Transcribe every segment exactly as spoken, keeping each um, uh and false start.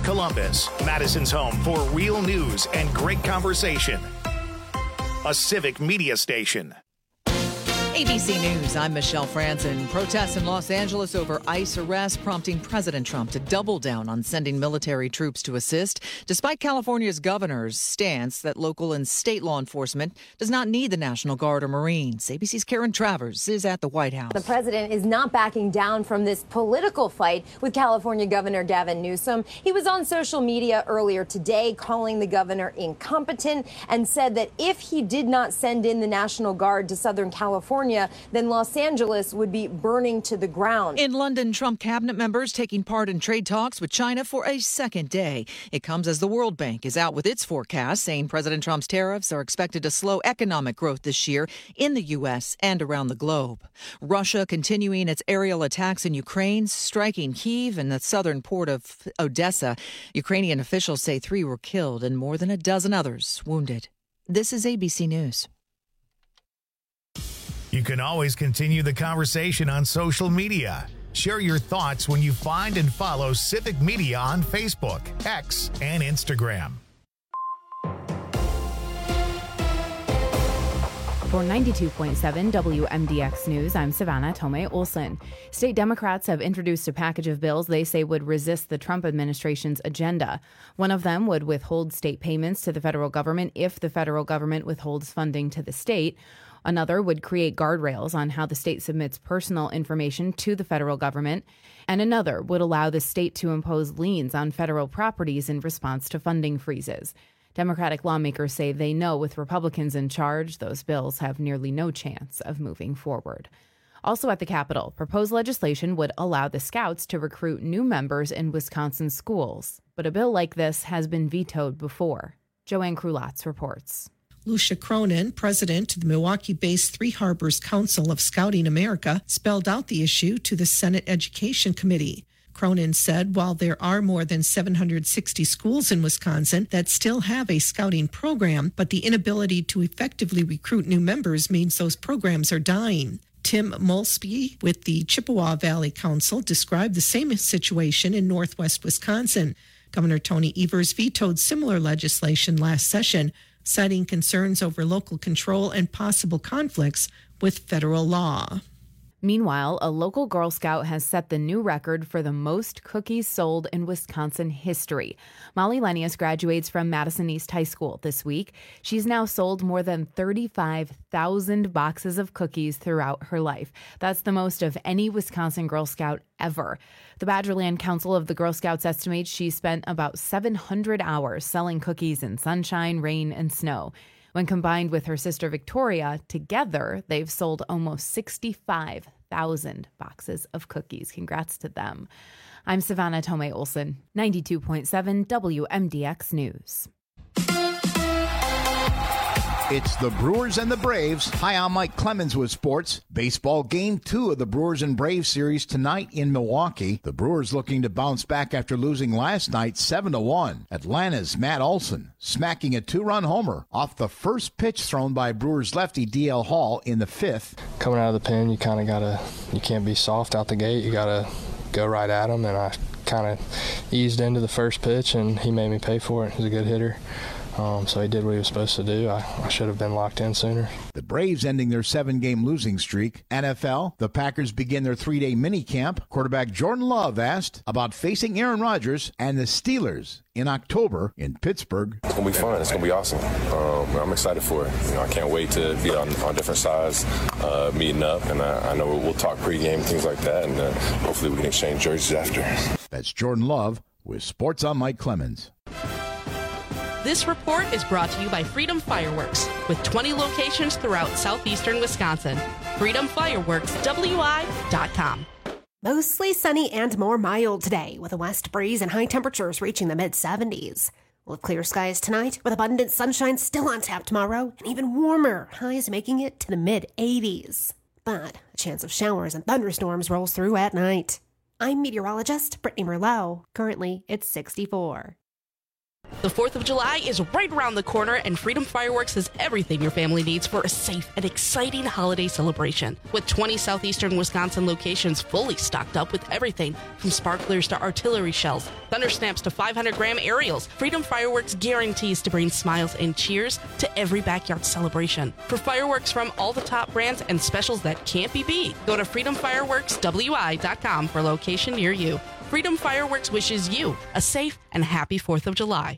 Columbus, Madison's home for real news and great conversation. A civic media station. A B C News, I'm Michelle Franzen. Protests in Los Angeles over ICE arrest prompting President Trump to double down on sending military troops to assist, despite California's governor's stance that local and state law enforcement does not need the National Guard or Marines. A B C's Karen Travers is at the White House. The president is not backing down from this political fight with California Governor Gavin Newsom. He was on social media earlier today calling the governor incompetent and said that if he did not send in the National Guard to Southern California, then Los Angeles would be burning to the ground. In London, Trump cabinet members taking part in trade talks with China for a second day. It comes as the World Bank is out with its forecast, saying President Trump's tariffs are expected to slow economic growth this year in the U S and around the globe. Russia continuing its aerial attacks in Ukraine, striking Kyiv and the southern port of Odessa. Ukrainian officials say three were killed and more than a dozen others wounded. This is A B C News. You can always continue the conversation on social media. Share your thoughts when you find and follow Civic Media on Facebook, X, and Instagram. For ninety-two point seven W M D X News, I'm Savannah Tomei Olson. State Democrats have introduced a package of bills they say would resist the Trump administration's agenda. One of them would withhold state payments to the federal government if the federal government withholds funding to the state. Another would create guardrails on how the state submits personal information to the federal government. And another would allow the state to impose liens on federal properties in response to funding freezes. Democratic lawmakers say they know with Republicans in charge, those bills have nearly no chance of moving forward. Also at the Capitol, proposed legislation would allow the Scouts to recruit new members in Wisconsin schools. But a bill like this has been vetoed before. Joanne Krulatz reports. Lucia Cronin, president of the Milwaukee-based Three Harbors Council of Scouting America, spelled out the issue to the Senate Education Committee. Cronin said while there are more than seven hundred sixty schools in Wisconsin that still have a scouting program, but the inability to effectively recruit new members means those programs are dying. Tim Molsby with the Chippewa Valley Council described the same situation in northwest Wisconsin. Governor Tony Evers vetoed similar legislation last session, citing concerns over local control and possible conflicts with federal law. Meanwhile, a local Girl Scout has set the new record for the most cookies sold in Wisconsin history. Molly Lenius graduates from Madison East High School this week. She's now sold more than thirty-five thousand boxes of cookies throughout her life. That's the most of any Wisconsin Girl Scout ever. The Badgerland Council of the Girl Scouts estimates she spent about seven hundred hours selling cookies in sunshine, rain, and snow. When combined with her sister Victoria, together they've sold almost sixty-five thousand boxes of cookies. Congrats to them. I'm Savannah Tomei Olson, ninety-two point seven W M D X News. It's the Brewers and the Braves. Hi, I'm Mike Clemens with sports. Baseball game two of the Brewers and Braves series tonight in Milwaukee. The Brewers looking to bounce back after losing last night seven to one. Atlanta's Matt Olson smacking a two-run homer off the first pitch thrown by Brewers lefty D L Hall in the fifth. Coming out of the pen, you kind of got to, you can't be soft out the gate. You got to go right at him, and I kind of eased into the first pitch, and he made me pay for it. He's a good hitter. Um, so he did what he was supposed to do. I, I should have been locked in sooner. The Braves ending their seven-game losing streak. N F L, the Packers begin their three-day minicamp. Quarterback Jordan Love asked about facing Aaron Rodgers and the Steelers in October in Pittsburgh. It's going to be fun. It's going to be awesome. Um, I'm excited for it. You know, I can't wait to be on, on different sides, uh, meeting up, and I, I know we'll talk pregame and things like that, and uh, hopefully we can exchange jerseys after. That's Jordan Love with Sports on Mike Clemens. This report is brought to you by Freedom Fireworks, with twenty locations throughout southeastern Wisconsin. freedom fireworks w i dot com. Mostly sunny and more mild today, with a west breeze and high temperatures reaching the mid seventies. We'll have clear skies tonight, with abundant sunshine still on tap tomorrow, and even warmer, highs making it to the mid eighties. But a chance of showers and thunderstorms rolls through at night. I'm meteorologist Brittany Merlot. Currently, it's sixty-four. The fourth of July is right around the corner, and Freedom Fireworks has everything your family needs for a safe and exciting holiday celebration. With twenty southeastern Wisconsin locations fully stocked up with everything from sparklers to artillery shells, thunder snaps to five hundred gram aerials, Freedom Fireworks guarantees to bring smiles and cheers to every backyard celebration. For fireworks from all the top brands and specials that can't be beat, go to freedom fireworks w i dot com for a location near you. Freedom Fireworks wishes you a safe and happy fourth of July.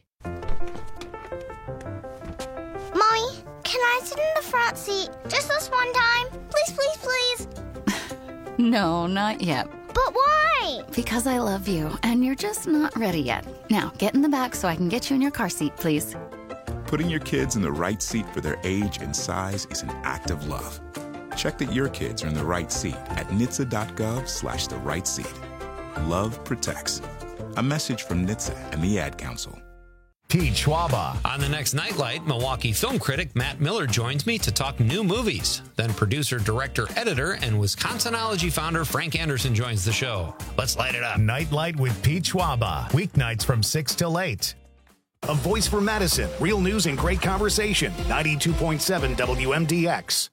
Mommy, can I sit in the front seat just this one time? Please, please, please. No, not yet. But why? Because I love you, and you're just not ready yet. Now, get in the back so I can get you in your car seat, please. Putting your kids in the right seat for their age and size is an act of love. Check that your kids are in the right seat at N H T S A dot gov slash the right seat. Love protects. A message from N H T S A and the Ad Council. Pete Schwaba. On the next Nightlight, Milwaukee film critic Matt Miller joins me to talk new movies. Then producer, director, editor, and Wisconsinology founder Frank Anderson joins the show. Let's light it up. Nightlight with Pete Schwaba. Weeknights from six till eight. A voice for Madison. Real news and great conversation. ninety-two point seven W M D X.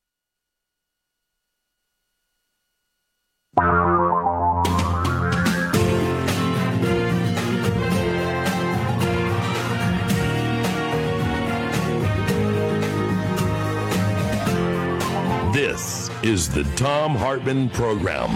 This is the Thom Hartmann Program.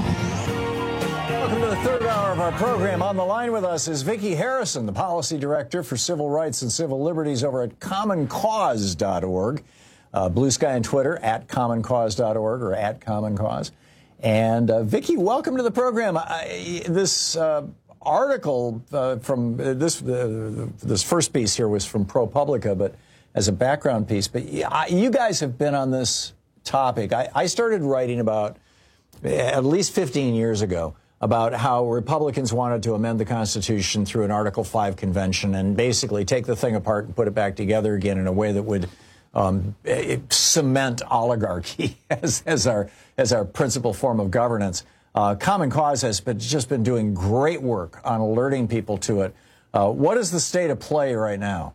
Welcome to the third hour of our program. On the line with us is Vicki Harrison, the Policy Director for Civil Rights and Civil Liberties over at common cause dot org. Uh, Blue Sky on Twitter, at common cause dot org or at common cause. And uh, Vicki, welcome to the program. I, this uh, article uh, from uh, this uh, this first piece here was from ProPublica, but as a background piece. But you guys have been on this topic. I, I started writing about at least fifteen years ago about how Republicans wanted to amend the Constitution through an Article five convention and basically take the thing apart and put it back together again in a way that would um, cement oligarchy as, as our as our principal form of governance. Uh, Common Cause has been, just been doing great work on alerting people to it. Uh, what is the state of play right now?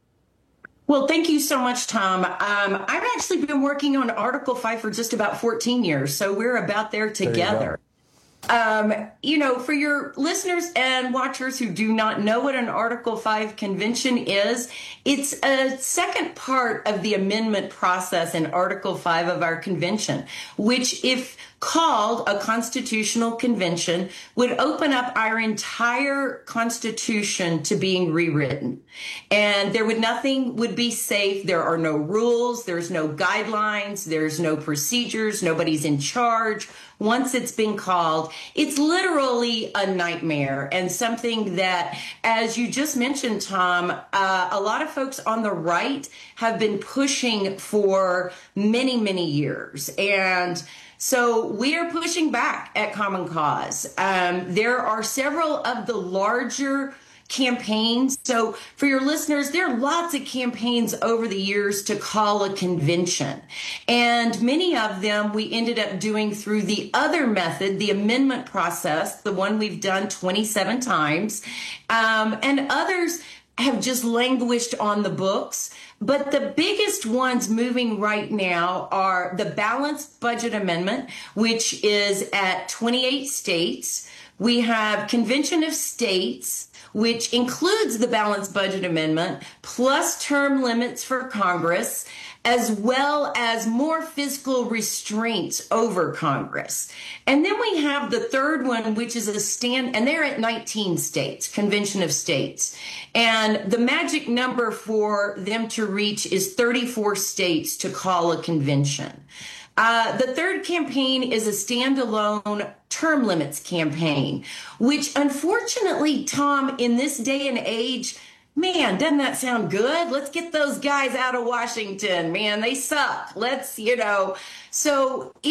Well, thank you so much, Tom. Um, I've actually been working on Article five for just about fourteen years, so we're about there together. There you, um, you know, for your listeners and watchers who do not know what an Article five convention is, it's a second part of the amendment process in Article five of our convention, which, if called a constitutional convention, would open up our entire Constitution to being rewritten. And there would nothing would be safe. There are no rules. There's no guidelines. There's no procedures. Nobody's in charge. Once it's been called, it's literally a nightmare and something that, as you just mentioned, Tom, uh, a lot of folks on the right have been pushing for many, many years. And so we are pushing back at Common Cause. Um, there are several of the larger campaigns. So for your listeners, there are lots of campaigns over the years to call a convention. And many of them we ended up doing through the other method, the amendment process, the one we've done twenty-seven times. Um, and others have just languished on the books. But the biggest ones moving right now are the Balanced Budget Amendment, which is at twenty-eight states. We have Convention of States, which includes the Balanced Budget Amendment, plus term limits for Congress, as well as more fiscal restraints over Congress. And then we have the third one, which is a stand, and they're at nineteen states, Convention of States. And the magic number for them to reach is thirty-four states to call a convention. Uh, the third campaign is a standalone term limits campaign, which unfortunately, Tom, in this day and age, man, doesn't that sound good? Let's get those guys out of Washington, man. They suck. Let's, you know. So it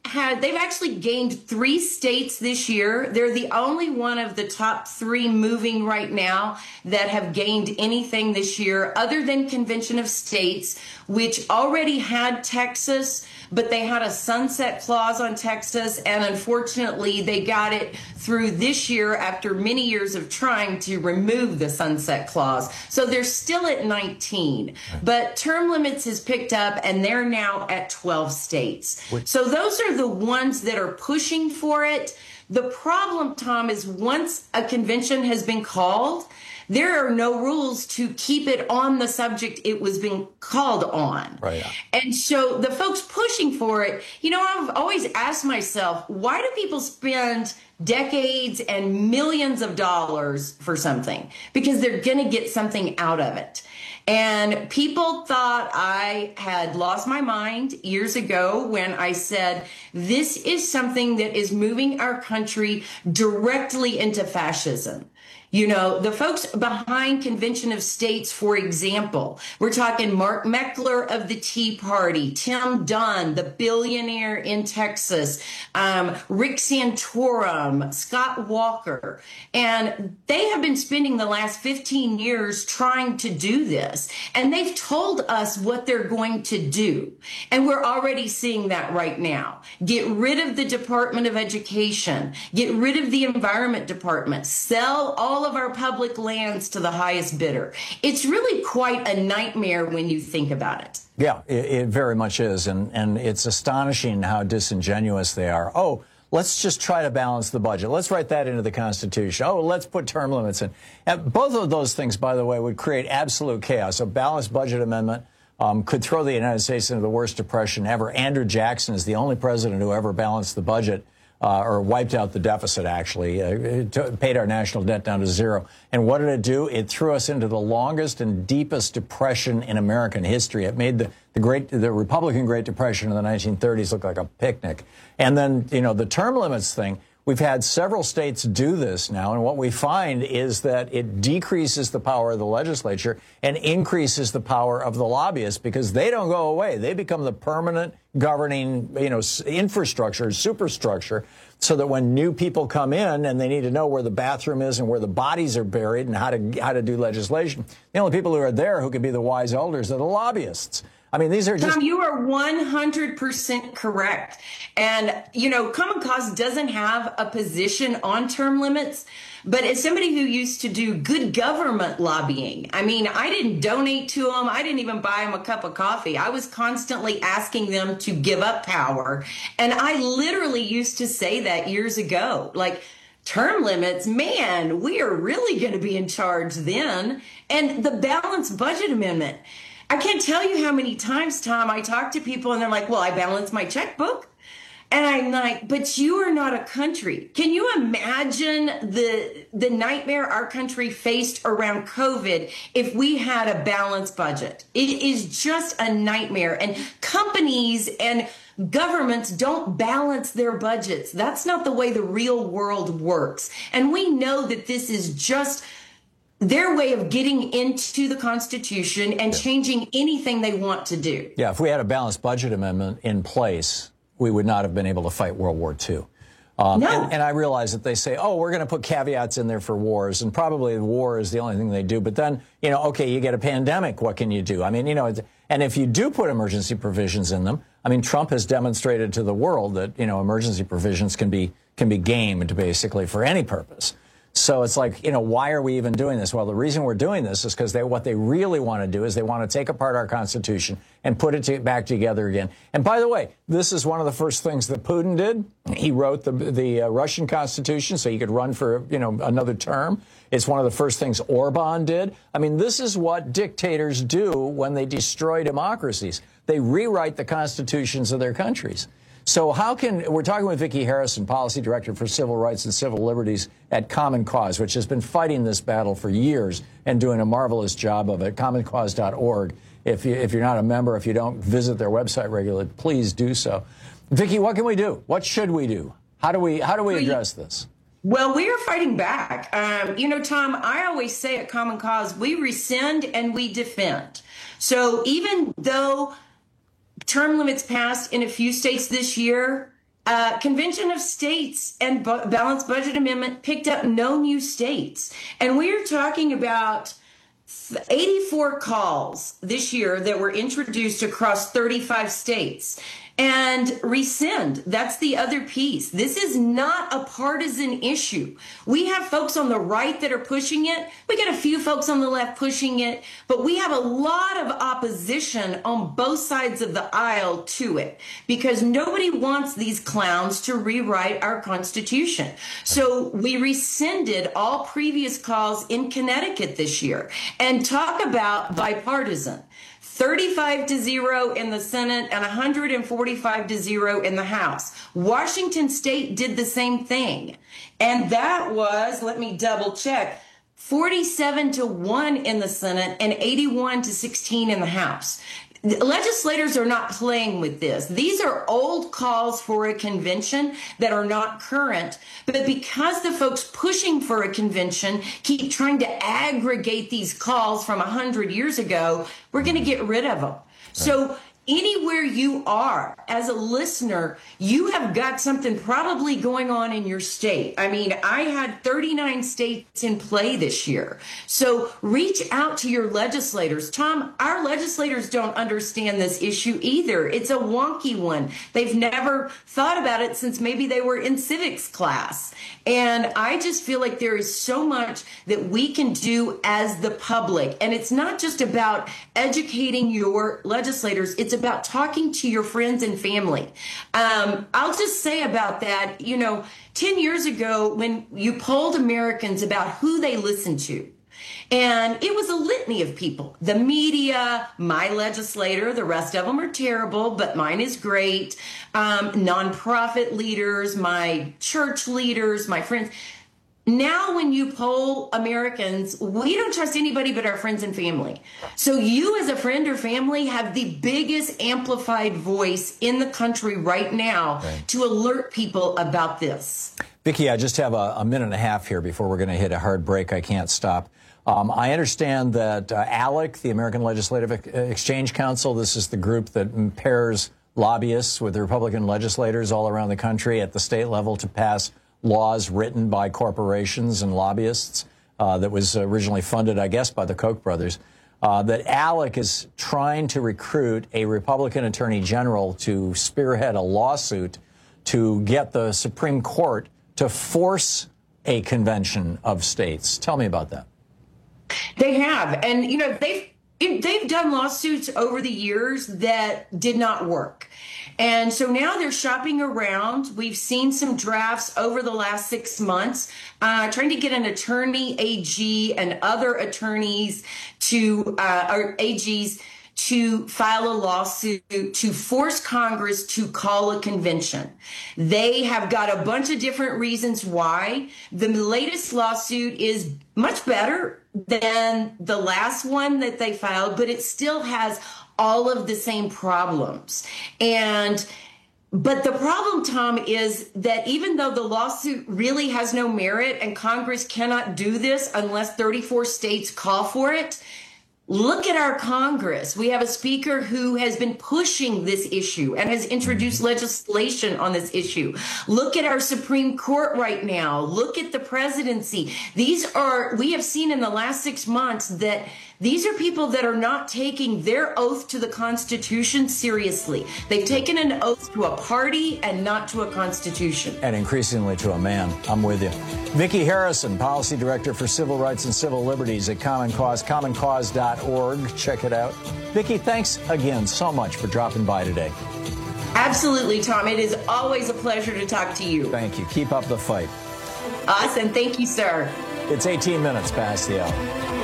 had, they've actually gained three states this year. They're the only one of the top three moving right now that have gained anything this year other than Convention of States, which already had Texas, but they had a sunset clause on Texas, and unfortunately they got it through this year after many years of trying to remove the sunset clause. So they're still at nineteen, but term limits has picked up and they're now at twelve states. So those are the ones that are pushing for it. The problem, Tom, is once a convention has been called, there are no rules to keep it on the subject it was being called on. Right. And so the folks pushing for it, you know, I've always asked myself, why do people spend decades and millions of dollars for something? Because they're going to get something out of it. And people thought I had lost my mind years ago when I said, this is something that is moving our country directly into fascism. You know, the folks behind Convention of States, for example, we're talking Mark Meckler of the Tea Party, Tim Dunn, the billionaire in Texas, um, Rick Santorum, Scott Walker. And they have been spending the last fifteen years trying to do this. And they've told us what they're going to do. And we're already seeing that right now. Get rid of the Department of Education. Get rid of the Environment Department. Sell all of our public lands to the highest bidder. It's really quite a nightmare when you think about it. Yeah, it, it very much is. And, and it's astonishing how disingenuous they are. Oh, let's just try to balance the budget. Let's write that into the Constitution. Oh, let's put term limits in. And both of those things, by the way, would create absolute chaos. A balanced budget amendment um, could throw the United States into the worst depression ever. Andrew Jackson is the only president who ever balanced the budget. Uh, or wiped out the deficit, actually, uh, it paid our national debt down to zero. And what did it do? It threw us into the longest and deepest depression in American history. It made the, the great, the Republican Great Depression in the nineteen thirties look like a picnic. And then, you know, the term limits thing, we've had several states do this now. And what we find is that it decreases the power of the legislature and increases the power of the lobbyists because they don't go away. They become the permanent governing, you know, infrastructure, superstructure, so that when new people come in and they need to know where the bathroom is and where the bodies are buried and how to how to do legislation, the only people who are there who can be the wise elders are the lobbyists. I mean, these are just... Tom, you are one hundred percent correct. And, you know, Common Cause doesn't have a position on term limits. But as somebody who used to do good government lobbying, I mean, I didn't donate to them. I didn't even buy them a cup of coffee. I was constantly asking them to give up power. And I literally used to say that years ago, like, term limits, man, we are really going to be in charge then. And the balanced budget amendment, I can't tell you how many times, Tom, I talk to people and they're like, well, I balance my checkbook. And I'm like, but you are not a country. Can you imagine the the nightmare our country faced around COVID if we had a balanced budget? It is just a nightmare. And companies and governments don't balance their budgets. That's not the way the real world works. And we know that this is just their way of getting into the Constitution and changing anything they want to do. Yeah, if we had a balanced budget amendment in place, we would not have been able to fight World War Two. Um, no. and, and I realize that they say, oh, we're going to put caveats in there for wars, and probably war is the only thing they do. But then, you know, okay, you get a pandemic. What can you do? I mean, you know, and if you do put emergency provisions in them, I mean, Trump has demonstrated to the world that, you know, emergency provisions can be can be gamed basically for any purpose. So it's like, you know, why are we even doing this? Well, the reason we're doing this is because they, what they really want to do is they want to take apart our Constitution and put it to, back together again. And by the way, this is one of the first things that Putin did. He wrote the, the uh, Russian Constitution so he could run for, you know, another term. It's one of the first things Orban did. I mean, this is what dictators do when they destroy democracies. They rewrite the constitutions of their countries. So how can, we're talking with Vicki Harrison, Policy Director for Civil Rights and Civil Liberties at Common Cause, which has been fighting this battle for years and doing a marvelous job of it, common cause dot org. If, you, if you're not a member, if you don't visit their website regularly, please do so. Vicki, what can we do? What should we do? How do we, how do we address this? Well, we are fighting back. Um, you know, Tom, I always say at Common Cause, we rescind and we defend. So even though term limits passed in a few states this year, Uh, Convention of States and bu- Balanced Budget Amendment picked up no new states. And we are talking about eighty-four calls this year that were introduced across thirty-five states. And rescind, that's the other piece. This is not a partisan issue. We have folks on the right that are pushing it. We got a few folks on the left pushing it, but we have a lot of opposition on both sides of the aisle to it because nobody wants these clowns to rewrite our Constitution. So we rescinded all previous calls in Connecticut this year. And talk about bipartisan. thirty-five to zero in the Senate and one hundred forty-five to zero in the House. Washington State did the same thing. And that was, let me double check, forty-seven to one in the Senate and eighty-one to sixteen in the House. Legislators are not playing with this. These are old calls for a convention that are not current, but because the folks pushing for a convention keep trying to aggregate these calls from one hundred years ago, we're going to get rid of them. So anywhere you are as a listener, you have got something probably going on in your state. I mean, I had thirty-nine states in play this year. So reach out to your legislators. Tom, our legislators don't understand this issue either. It's a wonky one. They've never thought about it since maybe they were in civics class. And I just feel like there is so much that we can do as the public. And it's not just about educating your legislators. It's about talking to your friends and family. Um, I'll just say about that, you know, ten years ago when you polled Americans about who they listened to, and it was a litany of people. The media, my legislator, the rest of them are terrible, but mine is great. Um, nonprofit leaders, my church leaders, my friends. Now, when you poll Americans, we don't trust anybody but our friends and family. So you as a friend or family have the biggest amplified voice in the country right now right. to alert people about this. Vicki, I just have a, a minute and a half here before we're going to hit a hard break. I can't stop. Um, I understand that uh, ALEC, the American Legislative Exchange Council, this is the group that pairs lobbyists with the Republican legislators all around the country at the state level to pass laws written by corporations and lobbyists uh, that was originally funded, I guess, by the Koch brothers, uh, that ALEC is trying to recruit a Republican attorney general to spearhead a lawsuit to get the Supreme Court to force a convention of states. Tell me about that. They have. And, you know, they've they've done lawsuits over the years that did not work. And so now they're shopping around. We've seen some drafts over the last six months, uh, trying to get an attorney, A G, and other attorneys to, uh, or A Gs to file a lawsuit to force Congress to call a convention. They have got a bunch of different reasons why. The latest lawsuit is much better than the last one that they filed, but it still has all of the same problems. And but the problem, Tom, is that even though the lawsuit really has no merit and Congress cannot do this unless thirty-four states call for it, look at our Congress. We have a speaker who has been pushing this issue and has introduced legislation on this issue. Look at our Supreme Court right now. Look at the presidency. These are, we have seen in the last six months that these are people that are not taking their oath to the Constitution seriously. They've taken an oath to a party and not to a Constitution. And increasingly to a man. I'm with you. Vicki Harrison, Policy Director for Civil Rights and Civil Liberties at Common Cause, common cause dot org. Check it out. Vicki, thanks again so much for dropping by today. Absolutely, Tom. It is always a pleasure to talk to you. Thank you. Keep up the fight. Awesome. Thank you, sir. It's eighteen minutes past the hour.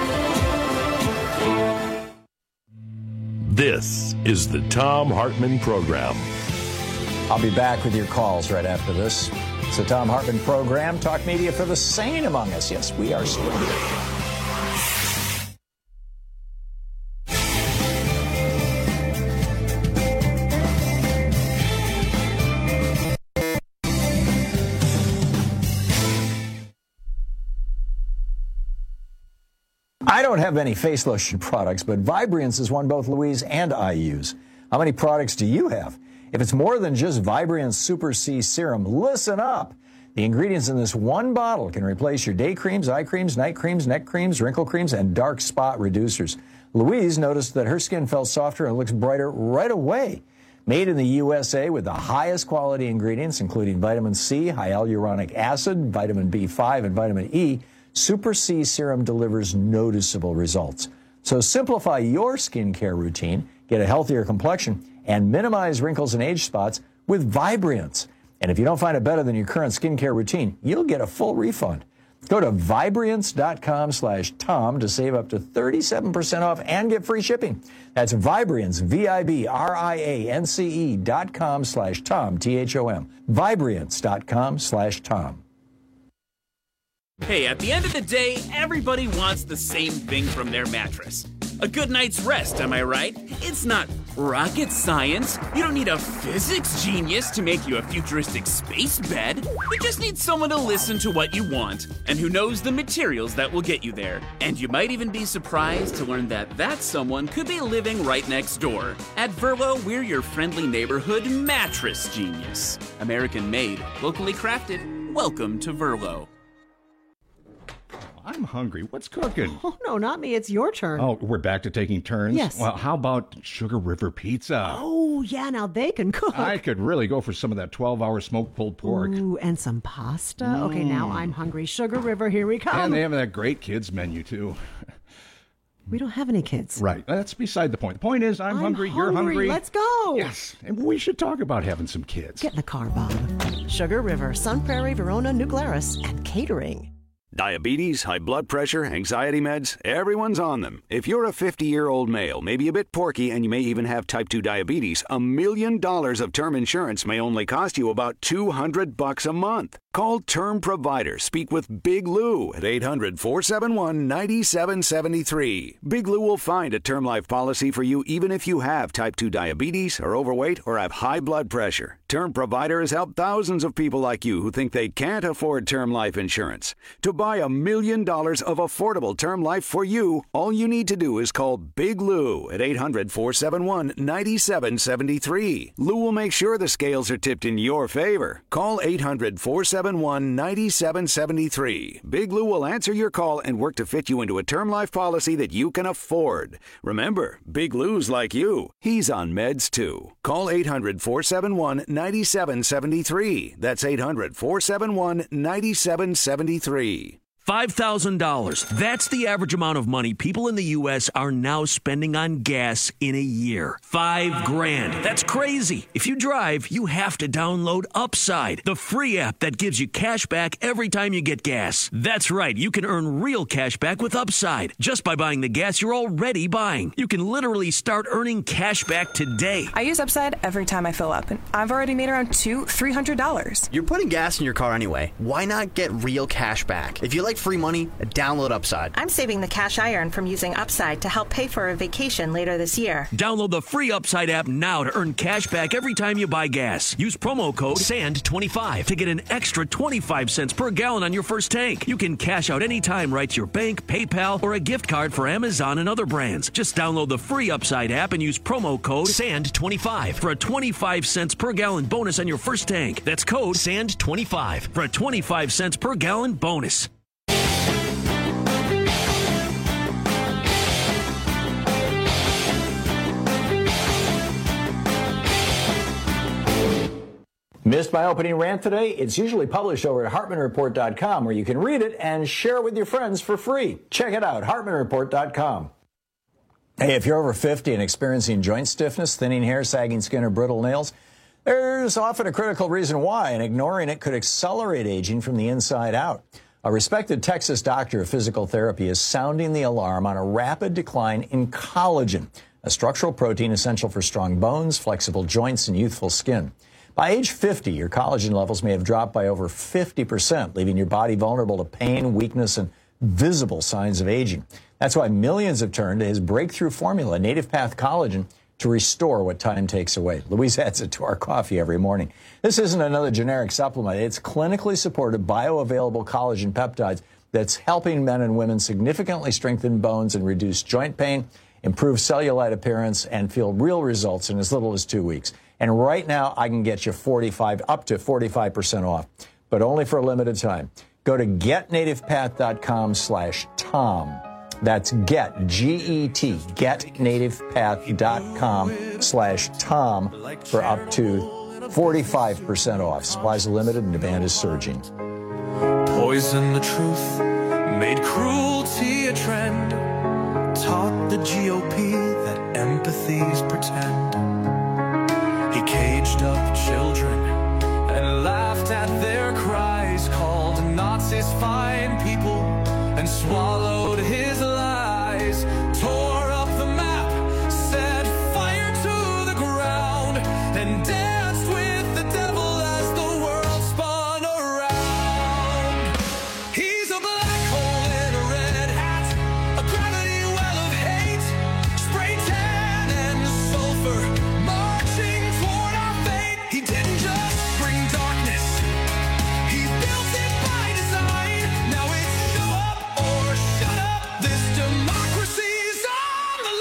This is the Thom Hartmann Program. I'll be back with your calls right after this. It's the Thom Hartmann Program, talk media for the sane among us. Yes, we are still here. I don't have any face lotion products, but Vibriance is one both Louise and I use. How many products do you have? If it's more than just Vibrance Super C Serum, listen up. The ingredients in this one bottle can replace your day creams, eye creams, night creams, neck creams, wrinkle creams, and dark spot reducers. Louise noticed that her skin felt softer and looks brighter right away. Made in the U S A with the highest quality ingredients, including vitamin C, hyaluronic acid, vitamin B five, and vitamin E, Super C Serum delivers noticeable results. So simplify your skincare routine, get a healthier complexion, and minimize wrinkles and age spots with Vibrance. And if you don't find it better than your current skincare routine, you'll get a full refund. Go to Vibrance.com slash Tom to save up to thirty-seven percent off and get free shipping. That's Vibrance, V I B R I A N C E dot com slash Tom, T H O M. Vibrance.com slash Tom. Hey, at the end of the day, everybody wants the same thing from their mattress. A good night's rest, am I right? It's not rocket science. You don't need a physics genius to make you a futuristic space bed. You just need someone to listen to what you want and who knows the materials that will get you there. And you might even be surprised to learn that that someone could be living right next door. At Verlo, we're your friendly neighborhood mattress genius. American made, locally crafted. Welcome to Verlo. I'm hungry. What's cooking? Oh, no, not me. It's your turn. Oh, we're back to taking turns? Yes. Well, how about Sugar River Pizza? Oh, yeah, now they can cook. I could really go for some of that twelve-hour smoked pulled pork. Ooh, and some pasta. Mm. Okay, now I'm hungry. Sugar River, here we come. And they have that great kids menu, too. We don't have any kids. Right. That's beside the point. The point is, I'm, I'm hungry, hungry, you're hungry. Let's go. Yes. And we should talk about having some kids. Get in the car, Bob. Sugar River, Sun Prairie, Verona, New Glarus, and catering. Diabetes, high blood pressure, anxiety meds, everyone's on them. If you're a fifty-year-old male, maybe a bit porky, and you may even have type two diabetes, a million dollars of term insurance may only cost you about two hundred bucks a month. Call Term Provider. Speak with Big Lou at eight hundred, four seven one, nine seven seven three. Big Lou will find a term life policy for you even if you have type two diabetes, are overweight, or have high blood pressure. Term Provider has helped thousands of people like you who think they can't afford term life insurance. To buy a million dollars of affordable term life for you, all you need to do is call Big Lou at eight hundred, four seven one, nine seven seven three. Lou will make sure the scales are tipped in your favor. Call eight hundred, four seven one, nine seven seven three. Big Lou will answer your call and work to fit you into a term life policy that you can afford. Remember, Big Lou's like you. He's on meds too. Call eight hundred, four seven one, nine seven seven three. That's eight hundred, four seven one, nine seven seven three. five thousand dollars. That's the average amount of money people in the U S are now spending on gas in a year. Five grand. That's crazy. If you drive, you have to download Upside, the free app that gives you cash back every time you get gas. That's right. You can earn real cash back with Upside just by buying the gas you're already buying. You can literally start earning cash back today. I use Upside every time I fill up, and I've already made around two, three hundred dollars. You're putting gas in your car anyway. Why not get real cash back? If you like free money, download Upside. I'm saving the cash I earn from using Upside to help pay for a vacation later this year. Download the free Upside app now to earn cash back every time you buy gas. Use promo code S A N D twenty-five to get an extra twenty-five cents per gallon on your first tank. You can cash out anytime right to your bank, PayPal, or a gift card for Amazon and other brands. Just download the free Upside app and use promo code S A N D twenty-five for a twenty-five cents per gallon bonus on your first tank. That's code S A N D twenty-five for a twenty-five cents per gallon bonus. Missed my opening rant today? It's usually published over at Hartman Report dot com, where you can read it and share it with your friends for free. Check it out, Hartman Report dot com. Hey, if you're over fifty and experiencing joint stiffness, thinning hair, sagging skin, or brittle nails, there's often a critical reason why, and ignoring it could accelerate aging from the inside out. A respected Texas doctor of physical therapy is sounding the alarm on a rapid decline in collagen, a structural protein essential for strong bones, flexible joints, and youthful skin. By age fifty, your collagen levels may have dropped by over fifty percent, leaving your body vulnerable to pain, weakness, and visible signs of aging. That's why millions have turned to his breakthrough formula, Native Path Collagen, to restore what time takes away. Louise adds it to our coffee every morning. This isn't another generic supplement. It's clinically supported, bioavailable collagen peptides that's helping men and women significantly strengthen bones and reduce joint pain, improve cellulite appearance, and feel real results in as little as two weeks. And right now, I can get you forty-five, up to forty-five percent off, but only for a limited time. Go to getnativepath.com slash Tom. That's get, G E T, getnativepath.com slash Tom for up to forty-five percent off. Supplies are limited and demand is surging. Poison the truth, made cruelty a trend, taught the G O P that empathy's pretend. He caged up children and laughed at their cries, called Nazis fine people and swallowed his lies, tore up the map, set fire to the ground, and danced with the devil as the world spun around. He's a black hole in a red hat, a gravity well of hate, spray tan and sulfur, marching toward our fate. He didn't just bring darkness, he built it by design. Now it's show up or shut up, this democracy's on the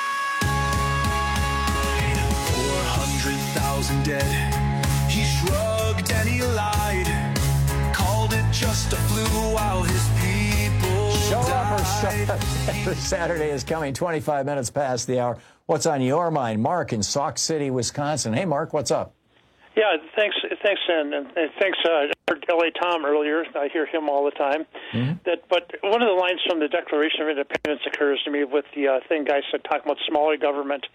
line. four hundred thousand dead, he shrugged and he lied, called it just a flu while his people Show up or died. shut up. Saturday is coming, twenty-five minutes past the hour. What's on your mind? Mark in Sauk City, Wisconsin. Hey, Mark, what's up? Yeah, thanks, thanks, and, and thanks. Uh, I heard L A Tom earlier. I hear him all the time. Mm-hmm. That, but one of the lines from the Declaration of Independence occurs to me with the uh, thing guy said talking about smaller government,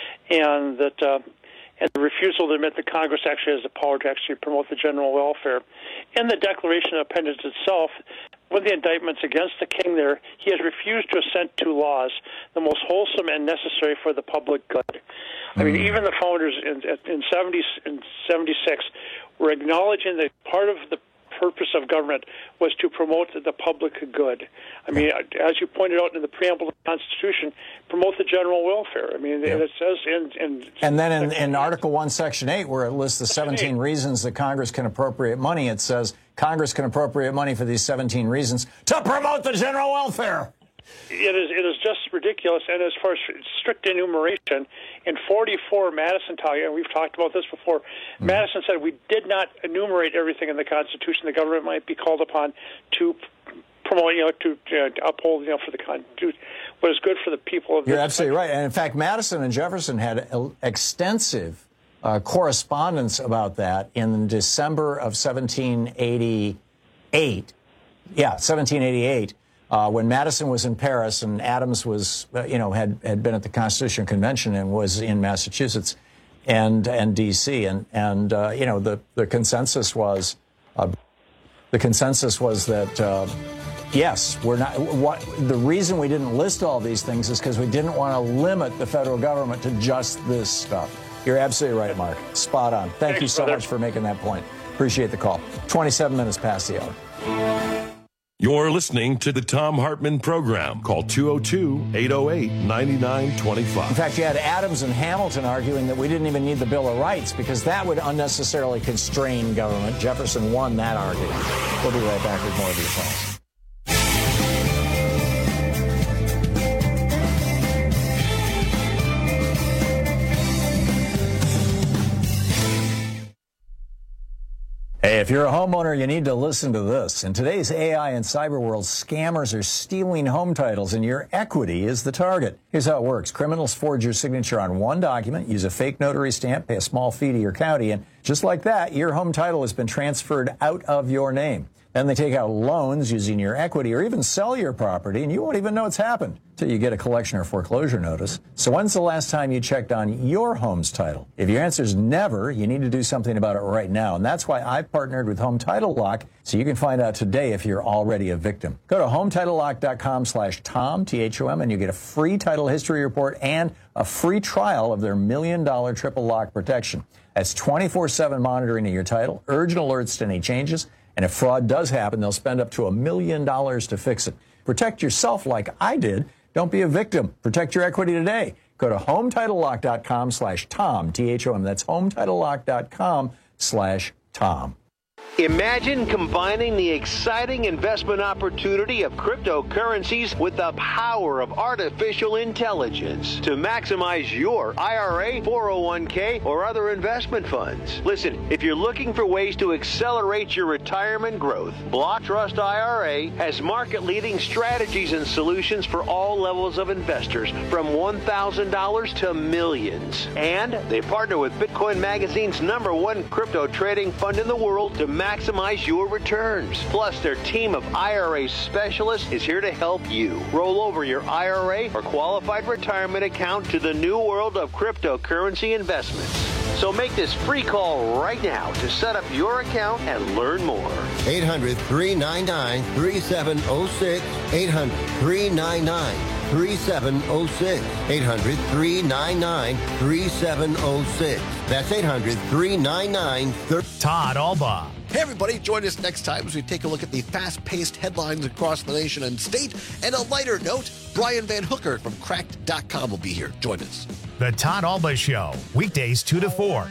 and that uh, and the refusal to admit that Congress actually has the power to actually promote the general welfare. In the Declaration of Independence itself, one of the indictments against the king there, he has refused to assent to laws the most wholesome and necessary for the public good. I mean, even the founders in, in, seventy, in seventy-six were acknowledging that part of the purpose of government was to promote the public good. I mean, as you pointed out in the preamble of the Constitution, promote the general welfare. I mean, yeah. It says in... in and then in, in Article one, Section eight, where it lists the seventeen reasons that Congress can appropriate money, it says Congress can appropriate money for these seventeen reasons to promote the general welfare. It is it is just ridiculous. And as far as strict enumeration, in forty-four, Madison talked, and we've talked about this before, mm. Madison said we did not enumerate everything in the Constitution the government might be called upon to promote, you know, to, uh, to uphold, you know, for the Constitution, what is good for the people of You're this absolutely country. right. And in fact, Madison and Jefferson had extensive uh, correspondence about that in December of seventeen eighty-eight. Yeah, seventeen eighty-eight. Uh, when Madison was in Paris and Adams was, uh, you know, had, had been at the Constitutional Convention and was in Massachusetts and and D C and and uh, you know the the consensus was uh, the consensus was that uh, yes, we're not. What the reason we didn't list all these things is because we didn't want to limit the federal government to just this stuff. You're absolutely right, Mark. Spot on. Thank Thanks, you so brother. much for making that point. Appreciate the call. twenty-seven minutes past the hour. You're listening to the Tom Hartman Program. Call two oh two, eight oh eight, nine nine two five. In fact, you had Adams and Hamilton arguing that we didn't even need the Bill of Rights because that would unnecessarily constrain government. Jefferson won that argument. We'll be right back with more of your calls. Hey, if you're a homeowner, you need to listen to this. In today's A I and cyber world, scammers are stealing home titles, and your equity is the target. Here's how it works. Criminals forge your signature on one document, use a fake notary stamp, pay a small fee to your county, and just like that, your home title has been transferred out of your name. Then they take out loans using your equity or even sell your property, and you won't even know it's happened until you get a collection or foreclosure notice. So when's the last time you checked on your home's title? If your answer is never, you need to do something about it right now. And that's why I've partnered with Home Title Lock, so you can find out today if you're already a victim. Go to home title lock dot com slash Tom, T H O M, and you get a free title history report and a free trial of their million dollar triple lock protection. That's twenty-four seven monitoring of your title, urgent alerts to any changes, and if fraud does happen, they'll spend up to a million dollars to fix it. Protect yourself like I did. Don't be a victim. Protect your equity today. Go to home title lock dot com slash Tom, T H O M. That's home title lock dot com slash Tom. Imagine combining the exciting investment opportunity of cryptocurrencies with the power of artificial intelligence to maximize your I R A, four oh one k, or other investment funds. Listen, if you're looking for ways to accelerate your retirement growth, Block Trust I R A has market-leading strategies and solutions for all levels of investors, from one thousand dollars to millions. And they partner with Bitcoin Magazine's number one crypto trading fund in the world to maximize your returns. Plus, their team of I R A specialists is here to help you roll over your I R A or qualified retirement account to the new world of cryptocurrency investments. So make this free call right now to set up your account and learn more. eight hundred, three nine nine, three seven zero six. eight hundred, three nine nine, three seven zero six. eight hundred, three nine nine, three seven zero six. That's eight hundred, three nine nine, three seven zero six. Todd Alba. Hey, everybody, join us next time as we take a look at the fast-paced headlines across the nation and state. And a lighter note, Brian Van Hooker from cracked dot com will be here. Join us. The Todd Alba Show, weekdays two to four.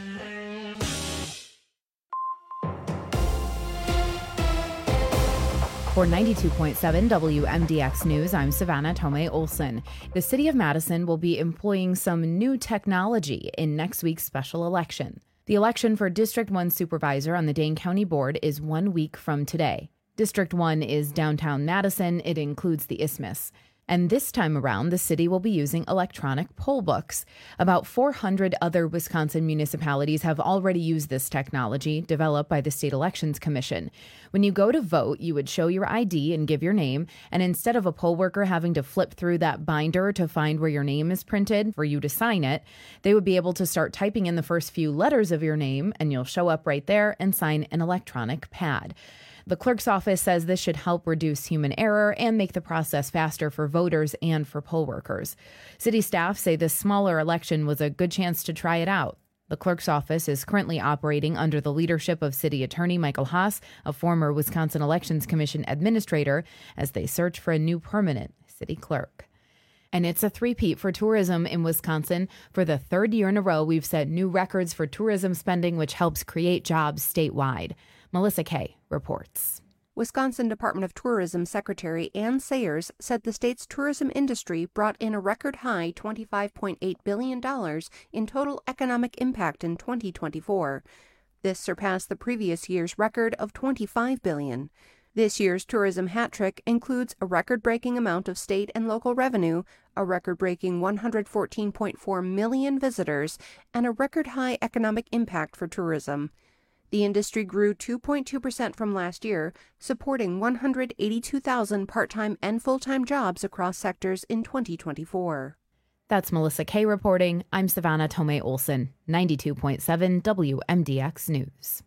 For ninety-two point seven W M D X News, I'm Savannah Tomei Olson. The city of Madison will be employing some new technology in next week's special election. The election for District one supervisor on the Dane County Board is one week from today. District one is downtown Madison. It includes the Isthmus. And this time around, the city will be using electronic poll books. About four hundred other Wisconsin municipalities have already used this technology, developed by the State Elections Commission. When you go to vote, you would show your I D and give your name, and instead of a poll worker having to flip through that binder to find where your name is printed for you to sign it, they would be able to start typing in the first few letters of your name, and you'll show up right there and sign an electronic pad. The clerk's office says this should help reduce human error and make the process faster for voters and for poll workers. City staff say this smaller election was a good chance to try it out. The clerk's office is currently operating under the leadership of City Attorney Michael Haas, a former Wisconsin Elections Commission administrator, as they search for a new permanent city clerk. And it's a three-peat for tourism in Wisconsin. For the third year in a row, we've set new records for tourism spending, which helps create jobs statewide. Melissa Kay reports. Wisconsin Department of Tourism Secretary Ann Sayers said the state's tourism industry brought in a record high twenty-five point eight billion dollars in total economic impact in twenty twenty-four. This surpassed the previous year's record of twenty-five billion dollars. This year's tourism hat trick includes a record-breaking amount of state and local revenue, a record-breaking one hundred fourteen point four million visitors, and a record-high economic impact for tourism. The industry grew two point two percent from last year, supporting one hundred eighty-two thousand part-time and full-time jobs across sectors in twenty twenty-four. That's Melissa Kay reporting. I'm Savannah Tomei Olson, ninety-two point seven W M D X News.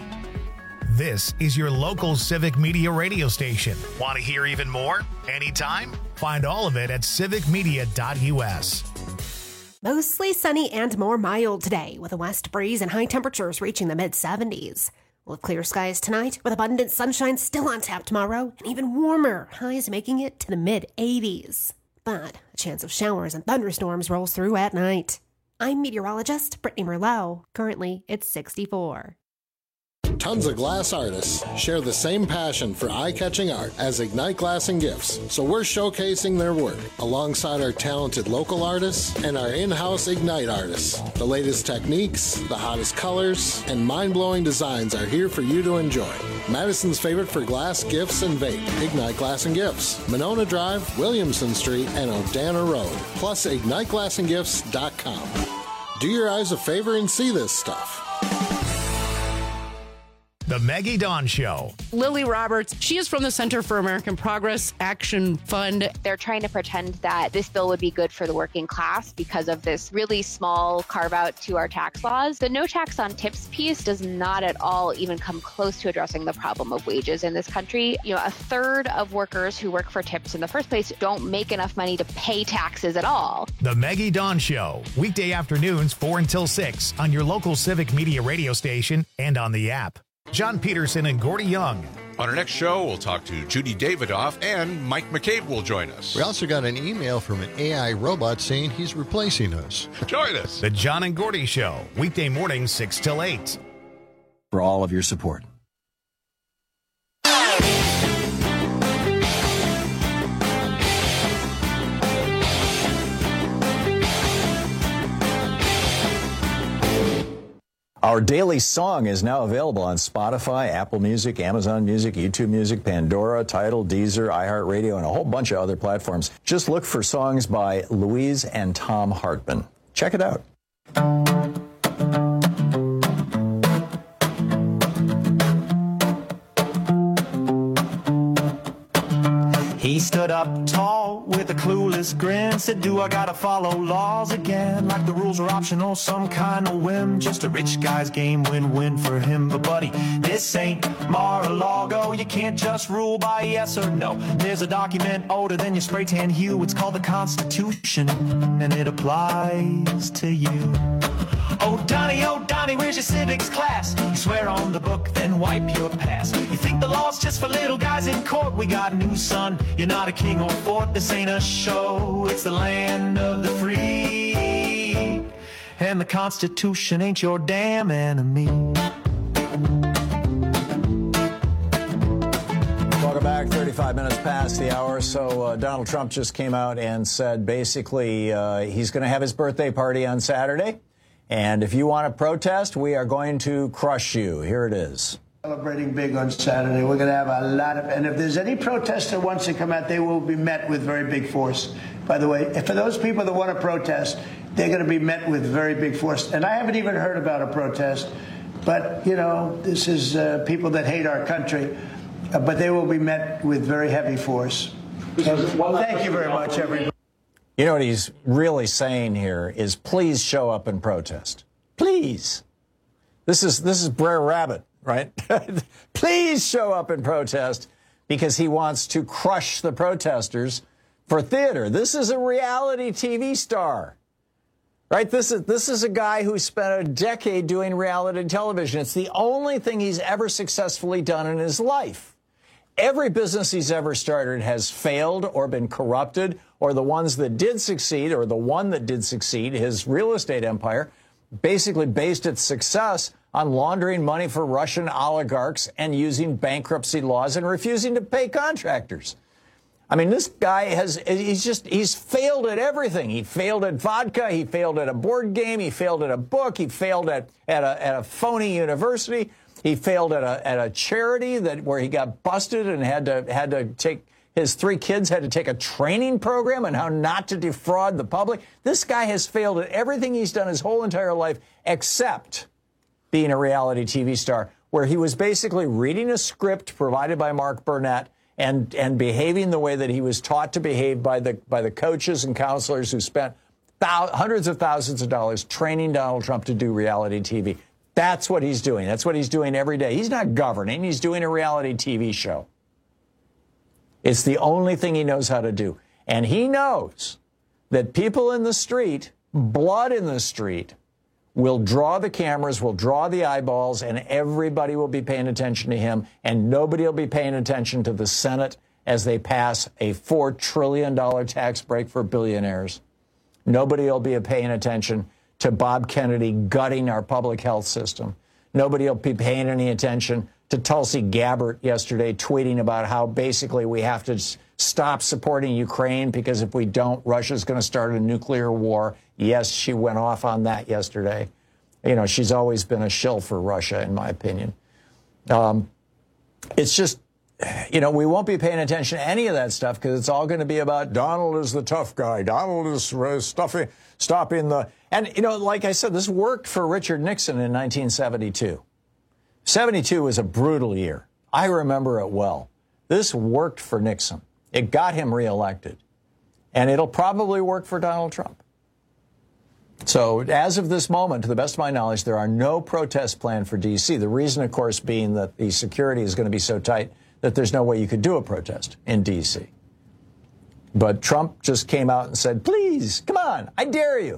This is your local civic media radio station. Want to hear even more? Anytime? Find all of it at civic media dot U S. Mostly sunny and more mild today, with a west breeze and high temperatures reaching the mid seventies. We'll have clear skies tonight, with abundant sunshine still on tap tomorrow, and even warmer, highs making it to the mid eighties. But a chance of showers and thunderstorms rolls through at night. I'm meteorologist Brittany Merlot. Currently, it's sixty-four. Tons of glass artists share the same passion for eye-catching art as Ignite Glass and Gifts, so we're showcasing their work alongside our talented local artists and our in-house Ignite artists. The latest techniques, the hottest colors, and mind-blowing designs are here for you to enjoy. Madison's favorite for glass, gifts, and vape, Ignite Glass and Gifts, Monona Drive, Williamson Street, and Odana Road, plus ignite glass and gifts dot com. Do your eyes a favor and see this stuff. The Maggie Dawn Show. Lily Roberts, she is from the Center for American Progress Action Fund. They're trying to pretend that this bill would be good for the working class because of this really small carve out to our tax laws. The no tax on tips piece does not at all even come close to addressing the problem of wages in this country. You know, a third of workers who work for tips in the first place don't make enough money to pay taxes at all. The Maggie Dawn Show, weekday afternoons four until six on your local civic media radio station and on the app. John Peterson and Gordy Young. On our next show, we'll talk to Judy Davidoff, and Mike McCabe will join us. We also got an email from an A I robot saying he's replacing us. Join us. The John and Gordy Show, weekday mornings six till eight. For all of your support. Our daily song is now available on Spotify, Apple Music, Amazon Music, YouTube Music, Pandora, Tidal, Deezer, iHeartRadio, and a whole bunch of other platforms. Just look for songs by Louise and Tom Hartman. Check it out. He stood up tall with a clueless grin, said, do I gotta follow laws again? Like the rules are optional, some kind of whim. Just a rich guy's game, win-win for him. But buddy, this ain't Mar-a-Lago. You can't just rule by yes or no. There's a document older than your spray tan hue. It's called the Constitution, and it applies to you. Oh, Donnie, oh, Donnie, where's your civics class? You swear on the book, then wipe your past. You think the law's just for little guys in court? We got news, son. You're not a king or fort. This ain't a show. It's the land of the free. And the Constitution ain't your damn enemy. Welcome back. thirty-five minutes past the hour. So uh, Donald Trump just came out and said basically uh, he's going to have his birthday party on Saturday. And if you want to protest, we are going to crush you. Here it is. Celebrating big on Saturday. We're going to have a lot of, and if there's any protester wants to come out, they will be met with very big force. By the way, for those people that want to protest, they're going to be met with very big force. And I haven't even heard about a protest, but, you know, this is uh, people that hate our country, uh, but they will be met with very heavy force. So, thank you very much, everybody. You know what he's really saying here is please show up and protest. Please. This is this is Brer Rabbit, right? Please show up and protest because he wants to crush the protesters for theater. This is a reality T V star, right? This is this is a guy who spent a decade doing reality television. It's the only thing he's ever successfully done in his life. Every business he's ever started has failed or been corrupted, or the ones that did succeed, or the one that did succeed, his real estate empire, basically based its success on laundering money for Russian oligarchs and using bankruptcy laws and refusing to pay contractors. I mean, this guy has, he's just, he's failed at everything. He failed at vodka. He failed at a board game. He failed at a book. He failed at, at, a, at a phony university. He failed at a, at a charity that where he got busted and had to, had to take, his three kids had to take a training program on how not to defraud the public. This guy has failed at everything he's done his whole entire life except being a reality T V star, where he was basically reading a script provided by Mark Burnett and and behaving the way that he was taught to behave by the by the coaches and counselors who spent thou- hundreds of thousands of dollars training Donald Trump to do reality T V. That's what he's doing. That's what he's doing every day. He's not governing. He's doing a reality T V show. It's the only thing he knows how to do. And he knows that people in the street, blood in the street, will draw the cameras, will draw the eyeballs, and everybody will be paying attention to him, and nobody will be paying attention to the Senate as they pass a four trillion dollars tax break for billionaires. Nobody will be paying attention to Bob Kennedy gutting our public health system. Nobody will be paying any attention to Tulsi Gabbard yesterday tweeting about how basically we have to stop supporting Ukraine because if we don't, Russia's going to start a nuclear war. Yes, she went off on that yesterday. You know, she's always been a shill for Russia, in my opinion. Um, it's just, you know, we won't be paying attention to any of that stuff because it's all going to be about Donald is the tough guy. Donald is uh, stuffing, stopping the... And, you know, like I said, this worked for Richard Nixon in nineteen seventy-two. seventy-two was a brutal year. I remember it well. This worked for Nixon. It got him reelected. And it'll probably work for Donald Trump. So as of this moment, to the best of my knowledge, there are no protests planned for D C. The reason, of course, being that the security is going to be so tight that there's no way you could do a protest in D C. But Trump just came out and said, please, come on, I dare you.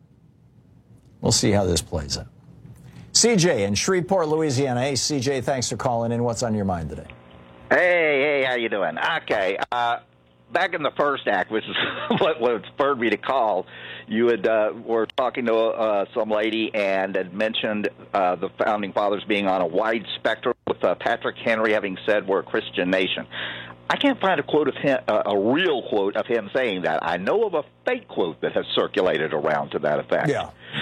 We'll see how this plays out. C J in Shreveport, Louisiana. Hey, C J, thanks for calling in. What's on your mind today? Hey, hey, how you doing? Okay, uh, back in the first act, which is what, what spurred me to call, you had uh, were talking to uh, some lady and had mentioned uh, the Founding Fathers being on a wide spectrum, with uh, Patrick Henry having said we're a Christian nation. I can't find a quote of him, uh, a real quote of him saying that. I know of a fake quote that has circulated around to that effect. Yeah.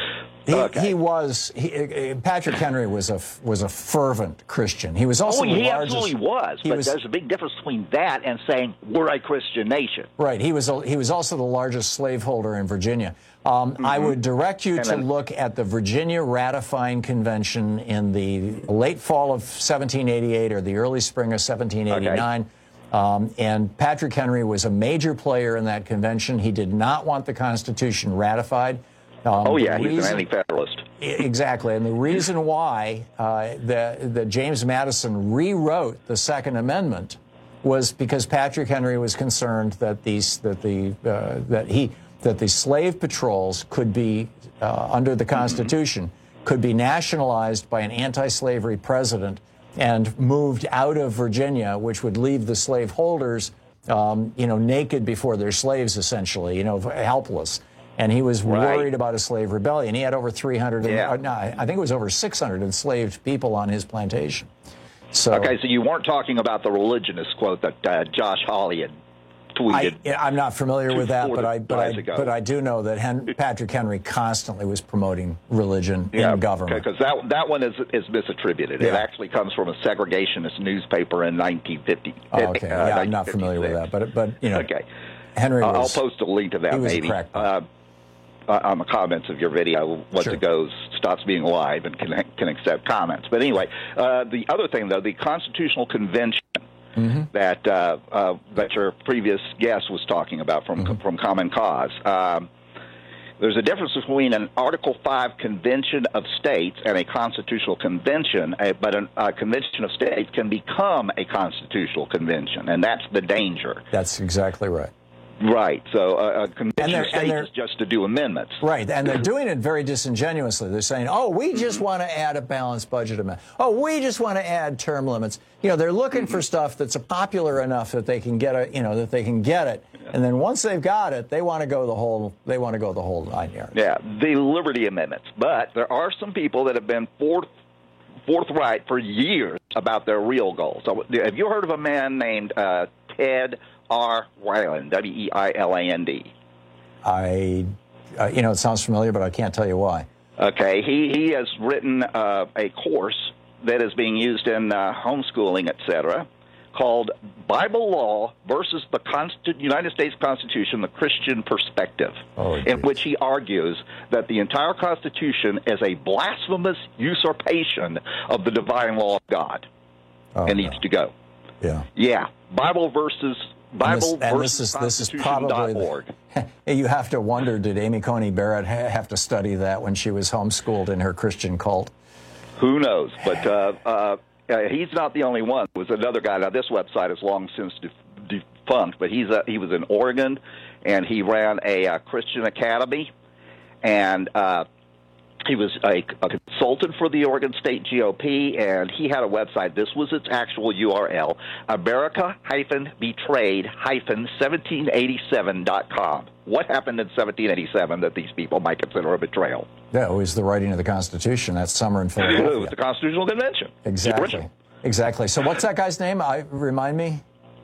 He, Okay. he was he, Patrick Henry was a was a fervent Christian. He was also oh, the he largest. absolutely was. He But was, there's a big difference between that and saying we're a Christian nation. Right. He was a, he was also the largest slaveholder in Virginia. Um, Mm-hmm. I would direct you And to then- look at the Virginia ratifying convention in the late fall of seventeen eighty-eight or the early spring of seventeen eighty-nine. Okay. Um, and Patrick Henry was a major player in that convention. He did not want the Constitution ratified. Um, oh, yeah, the he's reason, an anti-federalist. Exactly. And the reason why uh, that, that James Madison rewrote the Second Amendment was because Patrick Henry was concerned that these that the uh, that he that the slave patrols could be uh, under the Constitution mm-hmm. could be nationalized by an anti-slavery president and moved out of Virginia, which would leave the slaveholders, um, you know, naked before their slaves, essentially, you know, helpless. And he was Right. worried about a slave rebellion. He had over three hundred, Yeah. and, uh, no, I think it was over six hundred enslaved people on his plantation. So, Okay, so you weren't talking about the religionist quote that uh, Josh Hawley had tweeted. I, I'm not familiar with that, but I, but I, ago. but I do know that Hen- Patrick Henry constantly was promoting religion yeah, in government. because that that one is is misattributed. Yeah. It actually comes from a segregationist newspaper in nineteen fifty. Oh, okay, uh, yeah, I'm not familiar with that, but but you know, okay, Henry. Uh, Was, I'll post a link to that he was maybe a crackpot. uh, uh, on the comments of your video once Sure. it goes stops being live and can can accept comments. But anyway, uh, the other thing though, the Constitutional Convention. Mm-hmm. That uh, uh, that your previous guest was talking about from mm-hmm. from Common Cause. Um, there's a difference between an Article five Convention of States and a Constitutional Convention, uh, but a, a Convention of States can become a Constitutional Convention, and that's the danger. That's exactly right. Right. So uh, a Convention of and States is just to do amendments. Right, and they're doing it very disingenuously. They're saying, oh, we just Mm-hmm. want to add a balanced budget amendment. Oh, we just want to add term limits. You know, they're looking Mm-hmm. for stuff that's popular enough that they can get a, you know, that they can get it. And then once they've got it, they want to go the whole, they want to go the whole nine yards. Yeah, the Liberty Amendments. But there are some people that have been forth, forthright for years about their real goals. So, have you heard of a man named uh, Ted R. Weiland, W E I L A N D? I, uh, you know, it sounds familiar, but I can't tell you why. Okay, he, he has written uh, a course that is being used in uh, homeschooling, et cetera, called Bible Law versus the Consti- United States Constitution, the Christian Perspective, oh, in which he argues that the entire Constitution is a blasphemous usurpation of the divine law of God oh, and needs no. to go. Yeah. Yeah, Bible versus Bible and this, and versus this is this is Constitution probably dot org. the, you have to wonder, did Amy Coney Barrett ha- have to study that when she was homeschooled in her Christian cult? Who knows? But uh, uh, he's not the only one. There was another guy. Now, this website is long since de- defunct, but he's a, he was in Oregon, and he ran a uh, Christian academy, and uh, he was a, a consultant for the Oregon State G O P, and he had a website. This was its actual U R L, America Betrayed seventeen eighty-seven dot com. What happened in seventeen eighty-seven that these people might consider a betrayal? Yeah, it was the writing of the Constitution. That's summer in Philadelphia. The Constitutional Convention. Exactly. Exactly. So what's that guy's name? I Remind me.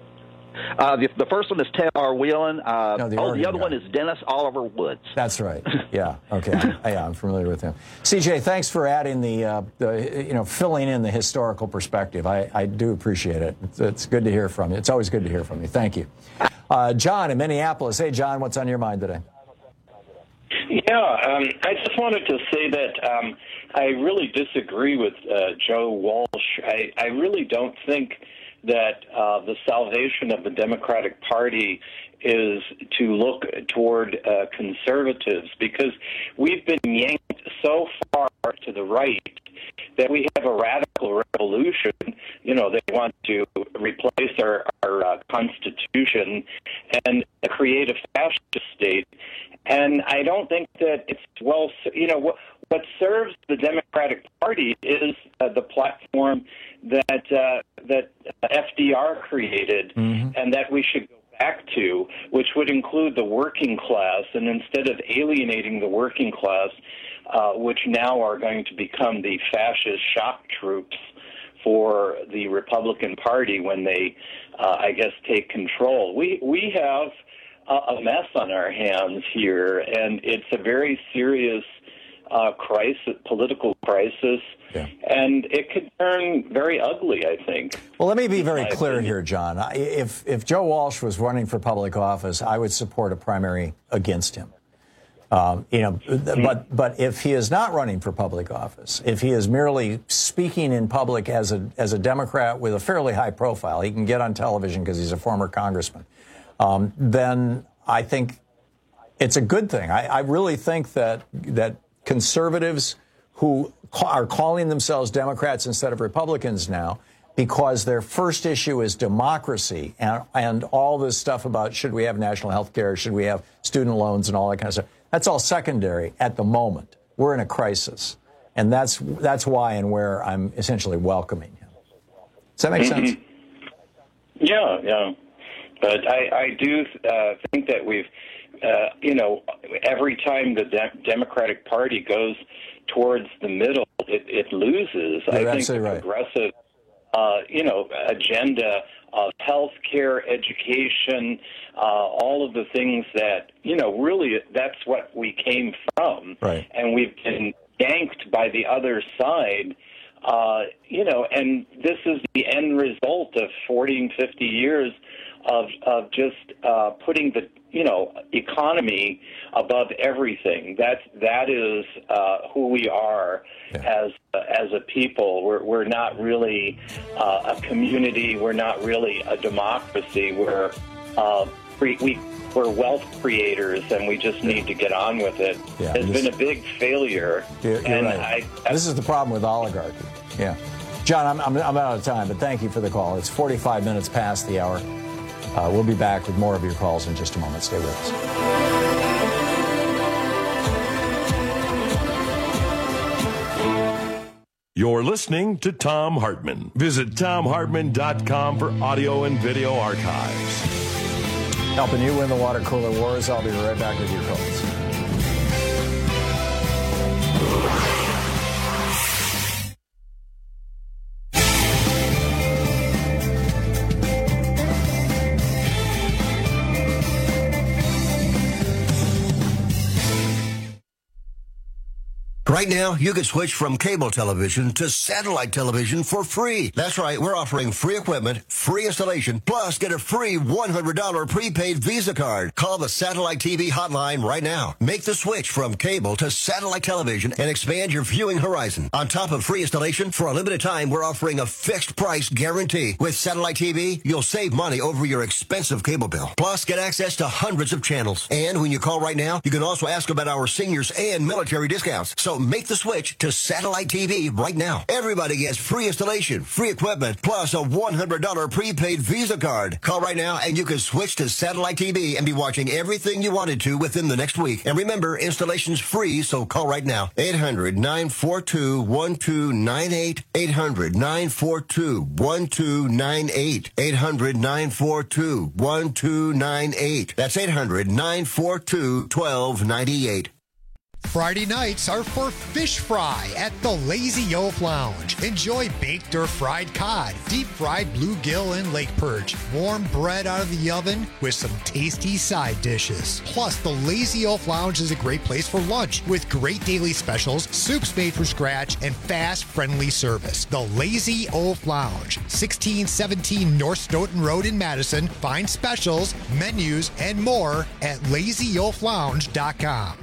Uh, the, the first one is Ted R. Whelan. Uh, No, the oh, Oregon the other guy. one is Dennis Oliver Woods. That's right. Yeah. Okay. Yeah, I'm familiar with him. C J, thanks for adding the, uh, the you know, filling in the historical perspective. I, I do appreciate it. It's, it's good to hear from you. It's always good to hear from you. Thank you. Uh, John in Minneapolis. Hey, John, what's on your mind today? Yeah, um, I just wanted to say that um, I really disagree with uh, Joe Walsh. I, I really don't think that uh, the salvation of the Democratic Party is to look toward uh, conservatives, because we've been yanked so far to the right that we have a radical revolution. You know, they want to replace our, our uh, Constitution and create a fascist state. And I don't think that it's well, you know, what, what serves the Democratic Party is uh, the platform that uh, that F D R created, mm-hmm. and that we should go back to, which would include the working class. And instead of alienating the working class, uh, which now are going to become the fascist shock troops for the Republican Party when they, uh, I guess, take control. We we have a mess on our hands here, and it's a very serious uh, crisis, political crisis, yeah. and it could turn very ugly, I think. Well, let me be very clear here, John. If if Joe Walsh was running for public office, I would support a primary against him. Um, you know, but but if he is not running for public office, if he is merely speaking in public as a as a Democrat with a fairly high profile, he can get on television because he's a former congressman, um, then I think it's a good thing. I, I really think that that conservatives who ca- are calling themselves Democrats instead of Republicans now, because their first issue is democracy and, and all this stuff about should we have national health care, should we have student loans and all that kind of stuff. That's all secondary at the moment. We're in a crisis. And that's that's why and where I'm essentially welcoming him. Does that make mm-hmm. sense? Yeah, yeah. But I, I do uh, think that we've, uh, you know, every time the de- Democratic Party goes towards the middle, it, it loses. You're I think the right. progressive, uh, you know, agenda of health care, education, uh, all of the things that, you know, really that's what we came from. Right. And we've been yanked by the other side. Uh, you know, and this is the end result of forty, fifty years of of just uh, putting the, you know, economy above everything. That that is uh, who we are yeah. as uh, as a people. We're we're not really uh, a community. We're not really a democracy. We're uh, we, we we're wealth creators, and we just need to get on with it. Yeah, There's this, been a big failure. You're, you're and right. I, this is the problem with oligarchy. Yeah, John, I'm, I'm I'm out of time, but thank you for the call. It's forty-five minutes past the hour. Uh, we'll be back with more of your calls in just a moment. Stay with us. You're listening to Thom Hartmann. Visit Thom Hartmann dot com for audio and video archives. Helping you win the water cooler wars. I'll be right back with your calls. Right now, you can switch from cable television to satellite television for free. That's right, we're offering free equipment, free installation, plus get a free one hundred dollars prepaid Visa card. Call the Satellite T V hotline right now. Make the switch from cable to satellite television and expand your viewing horizon. On top of free installation, for a limited time, we're offering a fixed price guarantee. With Satellite T V, you'll save money over your expensive cable bill. Plus, get access to hundreds of channels. And when you call right now, you can also ask about our seniors and military discounts. So make the switch to Satellite T V right now. Everybody gets free installation, free equipment, plus a one hundred dollars prepaid Visa card. Call right now and you can switch to Satellite T V and be watching everything you wanted to within the next week. And remember, installation's free, so call right now. eight hundred, nine four two, one two nine eight. eight hundred, nine four two, one two nine eight. eight hundred, nine four two, one two nine eight. That's eight hundred, nine four two, one two nine eight. Friday nights are for fish fry at the Lazy Oaf Lounge. Enjoy baked or fried cod, deep fried bluegill and lake perch, warm bread out of the oven with some tasty side dishes. Plus, the Lazy Oaf Lounge is a great place for lunch with great daily specials, soups made from scratch, and fast, friendly service. The Lazy Oaf Lounge, sixteen seventeen North Stoughton Road in Madison. Find specials, menus, and more at lazy oaf lounge dot com.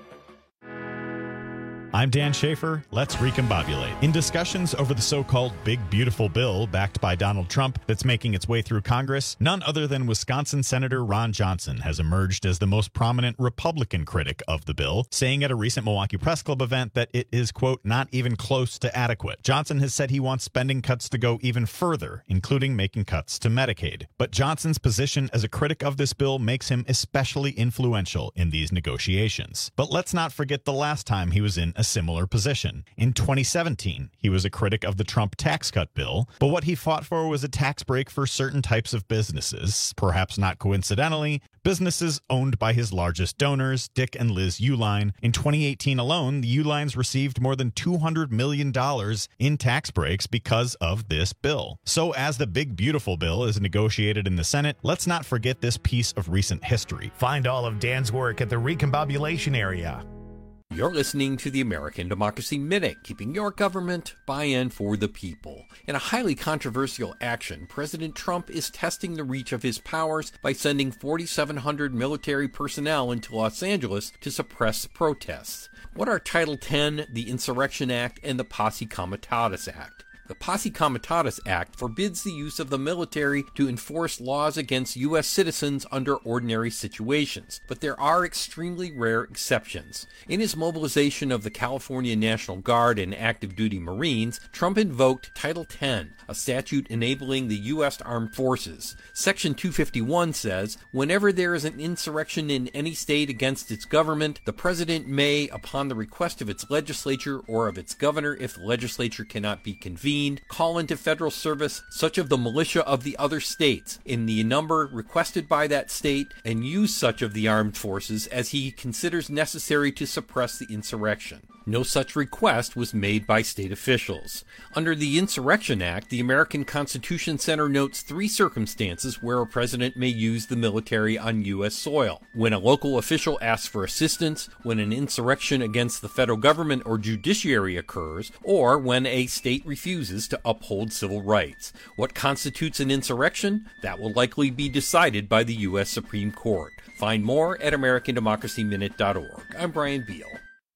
I'm Dan Schaefer. Let's recombobulate. In discussions over the so-called Big Beautiful Bill backed by Donald Trump that's making its way through Congress, none other than Wisconsin Senator Ron Johnson has emerged as the most prominent Republican critic of the bill, saying at a recent Milwaukee Press Club event that it is, quote, not even close to adequate. Johnson has said he wants spending cuts to go even further, including making cuts to Medicaid. But Johnson's position as a critic of this bill makes him especially influential in these negotiations. But let's not forget the last time he was in a similar position. In twenty seventeen, he was a critic of the Trump tax cut bill, but what he fought for was a tax break for certain types of businesses, perhaps not coincidentally, businesses owned by his largest donors, Dick and Liz Uihlein. In twenty eighteen alone, the Uihleins received more than two hundred million dollars in tax breaks because of this bill. So as the Big Beautiful Bill is negotiated in the Senate, let's not forget this piece of recent history. Find all of Dan's work at the Recombobulation Area. You're listening to the American Democracy Minute, keeping your government buy-in for the people. In a highly controversial action, President Trump is testing the reach of his powers by sending forty-seven hundred military personnel into Los Angeles to suppress protests. What are Title ten, the Insurrection Act, and the Posse Comitatus Act? The Posse Comitatus Act forbids the use of the military to enforce laws against U S citizens under ordinary situations, but there are extremely rare exceptions. In his mobilization of the California National Guard and active duty Marines, Trump invoked Title ten, a statute enabling the U S Armed Forces. Section two fifty-one says, whenever there is an insurrection in any state against its government, the president may, upon the request of its legislature or of its governor if the legislature cannot be convened, call into federal service such of the militia of the other states in the number requested by that state and use such of the armed forces as he considers necessary to suppress the insurrection. No such request was made by state officials. Under the Insurrection Act, the American Constitution Center notes three circumstances where a president may use the military on U S soil: when a local official asks for assistance, when an insurrection against the federal government or judiciary occurs, or when a state refuses to uphold civil rights. What constitutes an insurrection? That will likely be decided by the U S Supreme Court. Find more at American Democracy Minute dot org. I'm Brian Beal.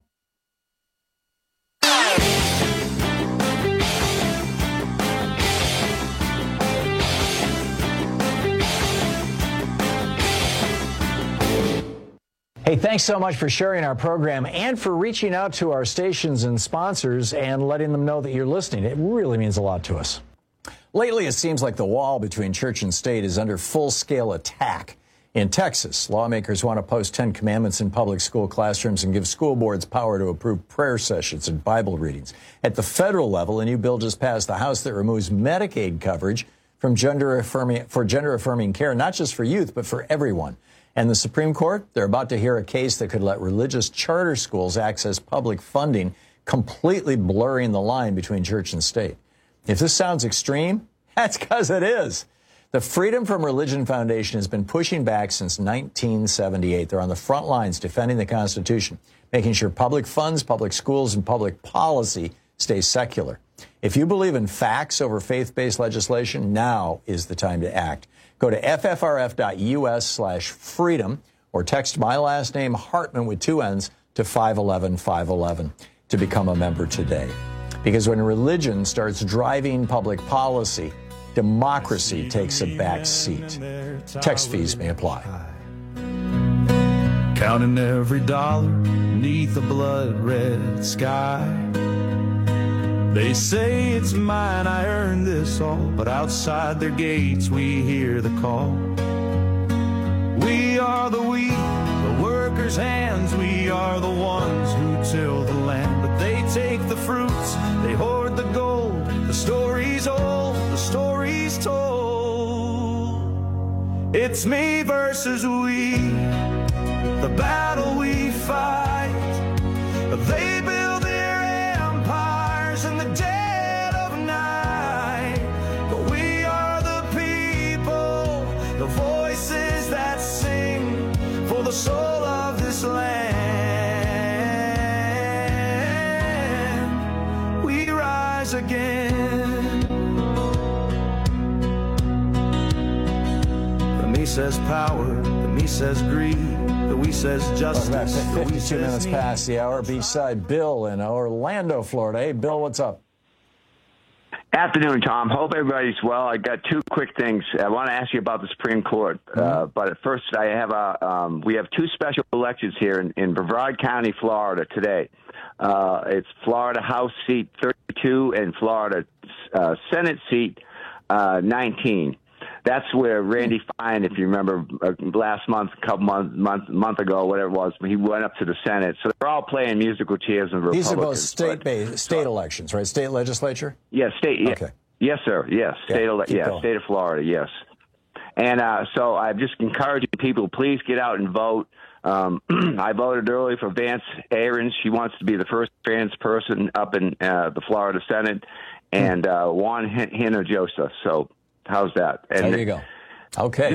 Hey, thanks so much for sharing our program and for reaching out to our stations and sponsors and letting them know that you're listening. It really means a lot to us. Lately, it seems like the wall between church and state is under full-scale attack. In Texas, lawmakers want to post Ten Commandments in public school classrooms and give school boards power to approve prayer sessions and Bible readings. At the federal level, a new bill just passed the House that removes Medicaid coverage from gender-affirming, for gender-affirming care, not just for youth, but for everyone. And the Supreme Court, they're about to hear a case that could let religious charter schools access public funding, completely blurring the line between church and state. If this sounds extreme, that's because it is. The Freedom from Religion Foundation has been pushing back since nineteen seventy-eight. They're on the front lines defending the Constitution, making sure public funds, public schools, and public policy stay secular. If you believe in facts over faith-based legislation, now is the time to act. Go to F F R F dot U S slash freedom or text my last name, Hartman, with two N's, to five eleven five eleven to become a member today. Because when religion starts driving public policy, democracy takes a back seat. Text fees may apply. Counting every dollar beneath the blood-red sky. They say it's mine, I earned this all, but outside their gates we hear the call. We are the wheat, the workers' hands, we are the ones who till the land. But they take the fruits, they hoard the gold, the story's old, the story's told. It's me versus we, the battle we fight. They build their empires in the dead of night, but we are the people, the voices that sing for the soul of this land. We rise again. The me says power, the me says greed, the we says justice. Welcome back. fifty-two minutes past the hour. B-side Bill in Orlando, Florida. Hey, Bill, what's up? Afternoon, Tom. Hope everybody's well. I got two quick things. I want to ask you about the Supreme Court. Mm-hmm. Uh, but first, I have a um, we have two special elections here in, in Brevard County, Florida, today. Uh, it's Florida House seat thirty-two and Florida uh, Senate seat uh, nineteen. That's where Randy Fine, if you remember, uh, last month, a couple months, month, month ago, whatever it was, he went up to the Senate. So they're all playing musical chairs and Republicans. These are both state-based, state elections, right? State legislature? Yes, yeah, state. Yeah. Okay. Yes, sir. Yes, yeah, state. Ele- yeah, going. State of Florida. Yes. And uh, so I'm just encouraging people, please get out and vote. Um, I voted early for Vance Aarons. She wants to be the first trans person up in uh, the Florida Senate, and uh, Juan Hinojosa. So. How's that? And there you go. Okay. Just,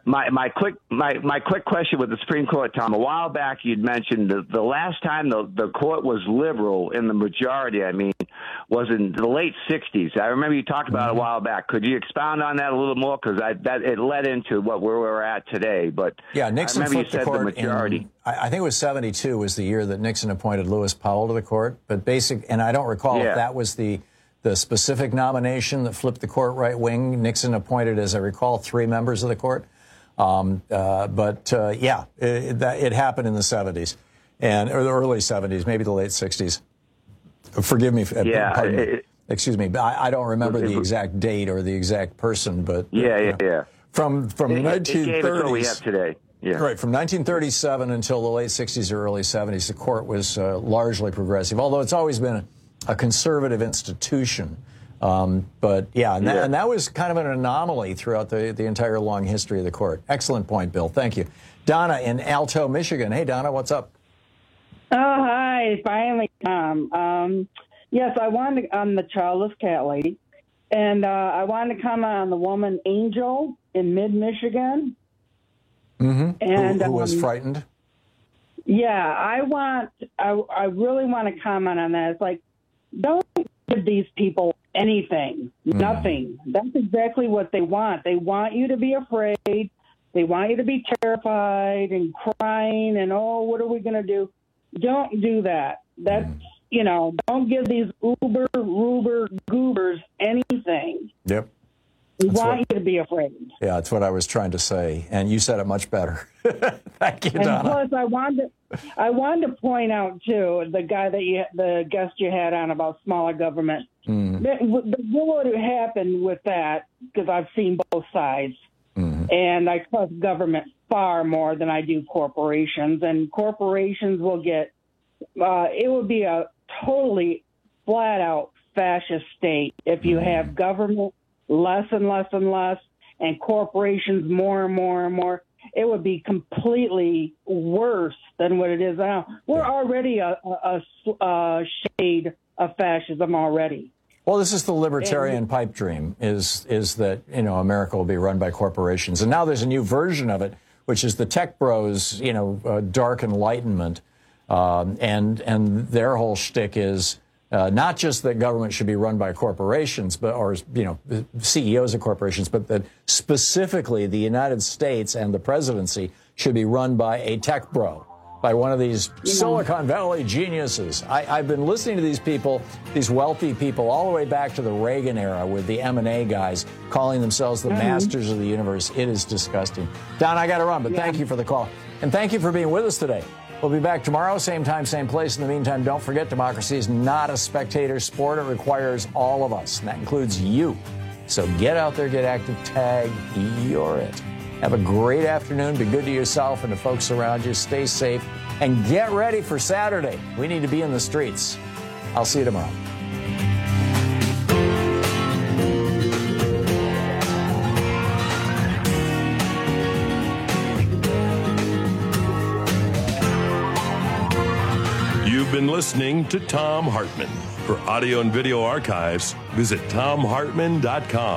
My my quick my, my quick question with the Supreme Court, Tom. A while back, you'd mentioned the, the last time the the court was liberal in the majority. I mean, was in the late sixties. I remember you talked about mm-hmm. it a while back. Could you expound on that a little more? Because that it led into what where we're at today. But yeah, Nixon I remember flipped you said the court. The majority. In, I, I think it was seventy-two was the year that Nixon appointed Lewis Powell to the court. But basic, and I don't recall yeah. if that was the the specific nomination that flipped the court right wing. Nixon appointed, as I recall, three members of the court. Um, uh, but, uh, yeah, it, that, it happened in the seventies and or the early seventies, maybe the late sixties. Forgive me. Yeah. Pardon it, me. Excuse me. I, I don't remember it, the exact date or the exact person, but. Yeah, yeah, uh, yeah. From, from it, nineteen thirties. It gave us what we have today. Yeah. Right. From nineteen thirty-seven until the late sixties or early seventies, the court was uh, largely progressive, although it's always been a, a conservative institution. Um, but, yeah and, that, yeah, and that was kind of an anomaly throughout the, the entire long history of the court. Excellent point, Bill. Thank you. Donna in Alto, Michigan. Hey, Donna, what's up? Oh, hi. Finally, Tom. Um, yes, I wanted to, on the childless cat lady, and uh, I wanted to comment on the woman Angel in mid-Michigan. Mm-hmm. And, who, who was um, frightened? Yeah, I want, I, I really want to comment on that. It's like, don't give these people anything, mm. nothing. That's exactly what they want. They want you to be afraid. They want you to be terrified and crying and, oh, what are we going to do? Don't do that. That's, mm. you know, don't give these uber, ruber, goobers anything. Yep. We That's want what, you to be afraid. Yeah, that's what I was trying to say, and you said it much better. Thank you, and Donna. Plus, I wanted to, I wanted to point out too the guy that you, the guest you had on about smaller government. Mm. What would happen with that? Because I've seen both sides, mm-hmm. and I trust government far more than I do corporations. And corporations will get. Uh, it would be a totally flat out fascist state if you mm. have government less and less and less, and corporations more and more and more. It would be completely worse than what it is now. We're already a, a, a shade of fascism already. Well, this is the libertarian and, pipe dream, is is that, you know, America will be run by corporations. And now there's a new version of it, which is the tech bros, you know, uh, dark enlightenment. Um, and, and their whole shtick is, Uh, not just that government should be run by corporations, but or you know C E Os of corporations, but that specifically the United States and the presidency should be run by a tech bro, by one of these yeah. Silicon Valley geniuses. I, I've been listening to these people, these wealthy people, all the way back to the Reagan era with the M and A guys calling themselves the mm-hmm. masters of the universe. It is disgusting. Don, I got to run, but yeah. thank you for the call. And thank you for being with us today. We'll be back tomorrow, same time, same place. In the meantime, don't forget, democracy is not a spectator sport. It requires all of us, and that includes you. So get out there, get active, tag, you're it. Have a great afternoon. Be good to yourself and the folks around you. Stay safe, and get ready for Saturday. We need to be in the streets. I'll see you tomorrow. You've been listening to Thom Hartmann. For audio and video archives, visit thom hartmann dot com.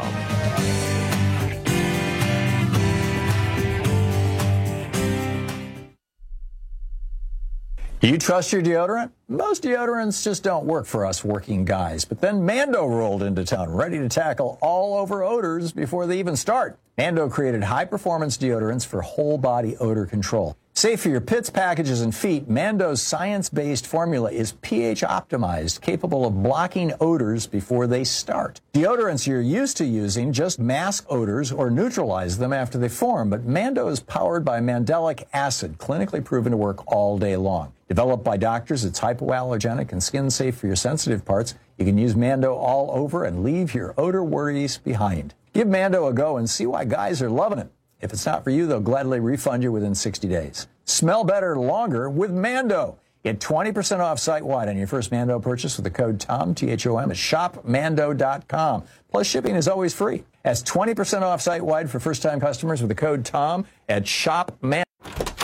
Do you trust your deodorant? Most deodorants just don't work for us working guys. But then Mando rolled into town, ready to tackle all over odors before they even start. Mando created high-performance deodorants for whole-body odor control. Safe for your pits, packages, and feet, Mando's science-based formula is pH optimized, capable of blocking odors before they start. Deodorants you're used to using just mask odors or neutralize them after they form, but Mando is powered by mandelic acid, clinically proven to work all day long. Developed by doctors, it's hypoallergenic and skin-safe for your sensitive parts. You can use Mando all over and leave your odor worries behind. Give Mando a go and see why guys are loving it. If it's not for you, they'll gladly refund you within sixty days. Smell better longer with Mando. Get twenty percent off site-wide on your first Mando purchase with the code TOM, T H O M, at shop mando dot com. Plus, shipping is always free. That's twenty percent off site-wide for first-time customers with the code TOM at shop mando.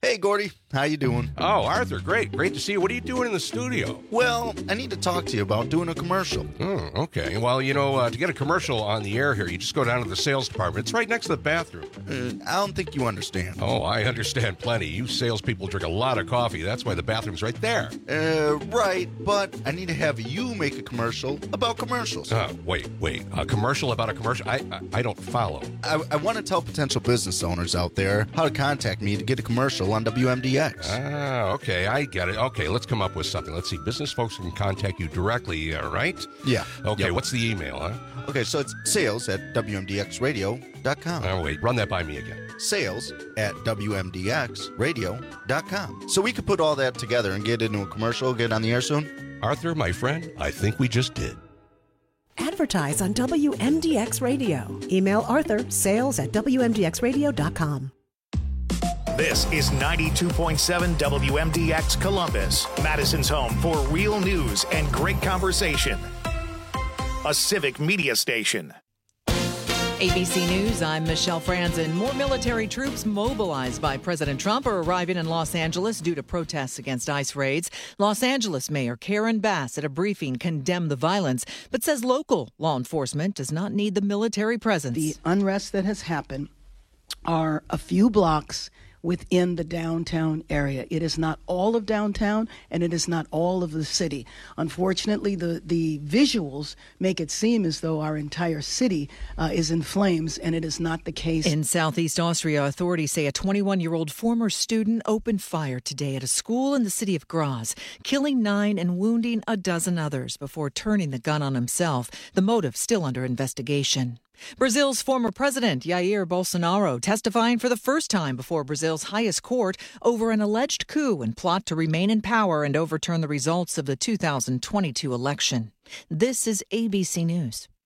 Hey, Gordy. How you doing? Oh, Arthur, great. Great to see you. What are you doing in the studio? Well, I need to talk to you about doing a commercial. Oh, okay. Well, you know, uh, to get a commercial on the air here, you just go down to the sales department. It's right next to the bathroom. Uh, I don't think you understand. Oh, I understand plenty. You salespeople drink a lot of coffee. That's why the bathroom's right there. Uh, right, but I need to have you make a commercial about commercials. Uh, wait, wait. A commercial about a commercial? I I, I don't follow. I, I want to tell potential business owners out there how to contact me to get a commercial on W M D X. Ah, okay. I get it. Okay, let's come up with something. Let's see. Business folks can contact you directly, uh, right? Yeah. Okay, yep. What's the email, huh? Okay, so it's sales at W M D X radio dot com. Oh, wait. Run that by me again. Sales at W M D X radio dot com. So we could put all that together and get into a commercial, get on the air soon? Arthur, my friend, I think we just did. Advertise on W M D X Radio. Email Arthur, sales at W M D X radio dot com. This is ninety-two point seven W M D X Columbus, Madison's home for real news and great conversation. A civic media station. A B C News, I'm Michelle Franzen. More military troops mobilized by President Trump are arriving in Los Angeles due to protests against ICE raids. Los Angeles Mayor Karen Bass at a briefing condemned the violence, but says local law enforcement does not need the military presence. The unrest that has happened are a few blocks within the downtown area. It is not all of downtown, and it is not all of the city. Unfortunately, the, the visuals make it seem as though our entire city uh, is in flames, and it is not the case. In Southeast Austria, authorities say a twenty-one-year-old former student opened fire today at a school in the city of Graz, killing nine and wounding a dozen others before turning the gun on himself. The motive still under investigation. Brazil's former president, Jair Bolsonaro, testifying for the first time before Brazil's highest court over an alleged coup and plot to remain in power and overturn the results of the two thousand twenty-two election. This is A B C News.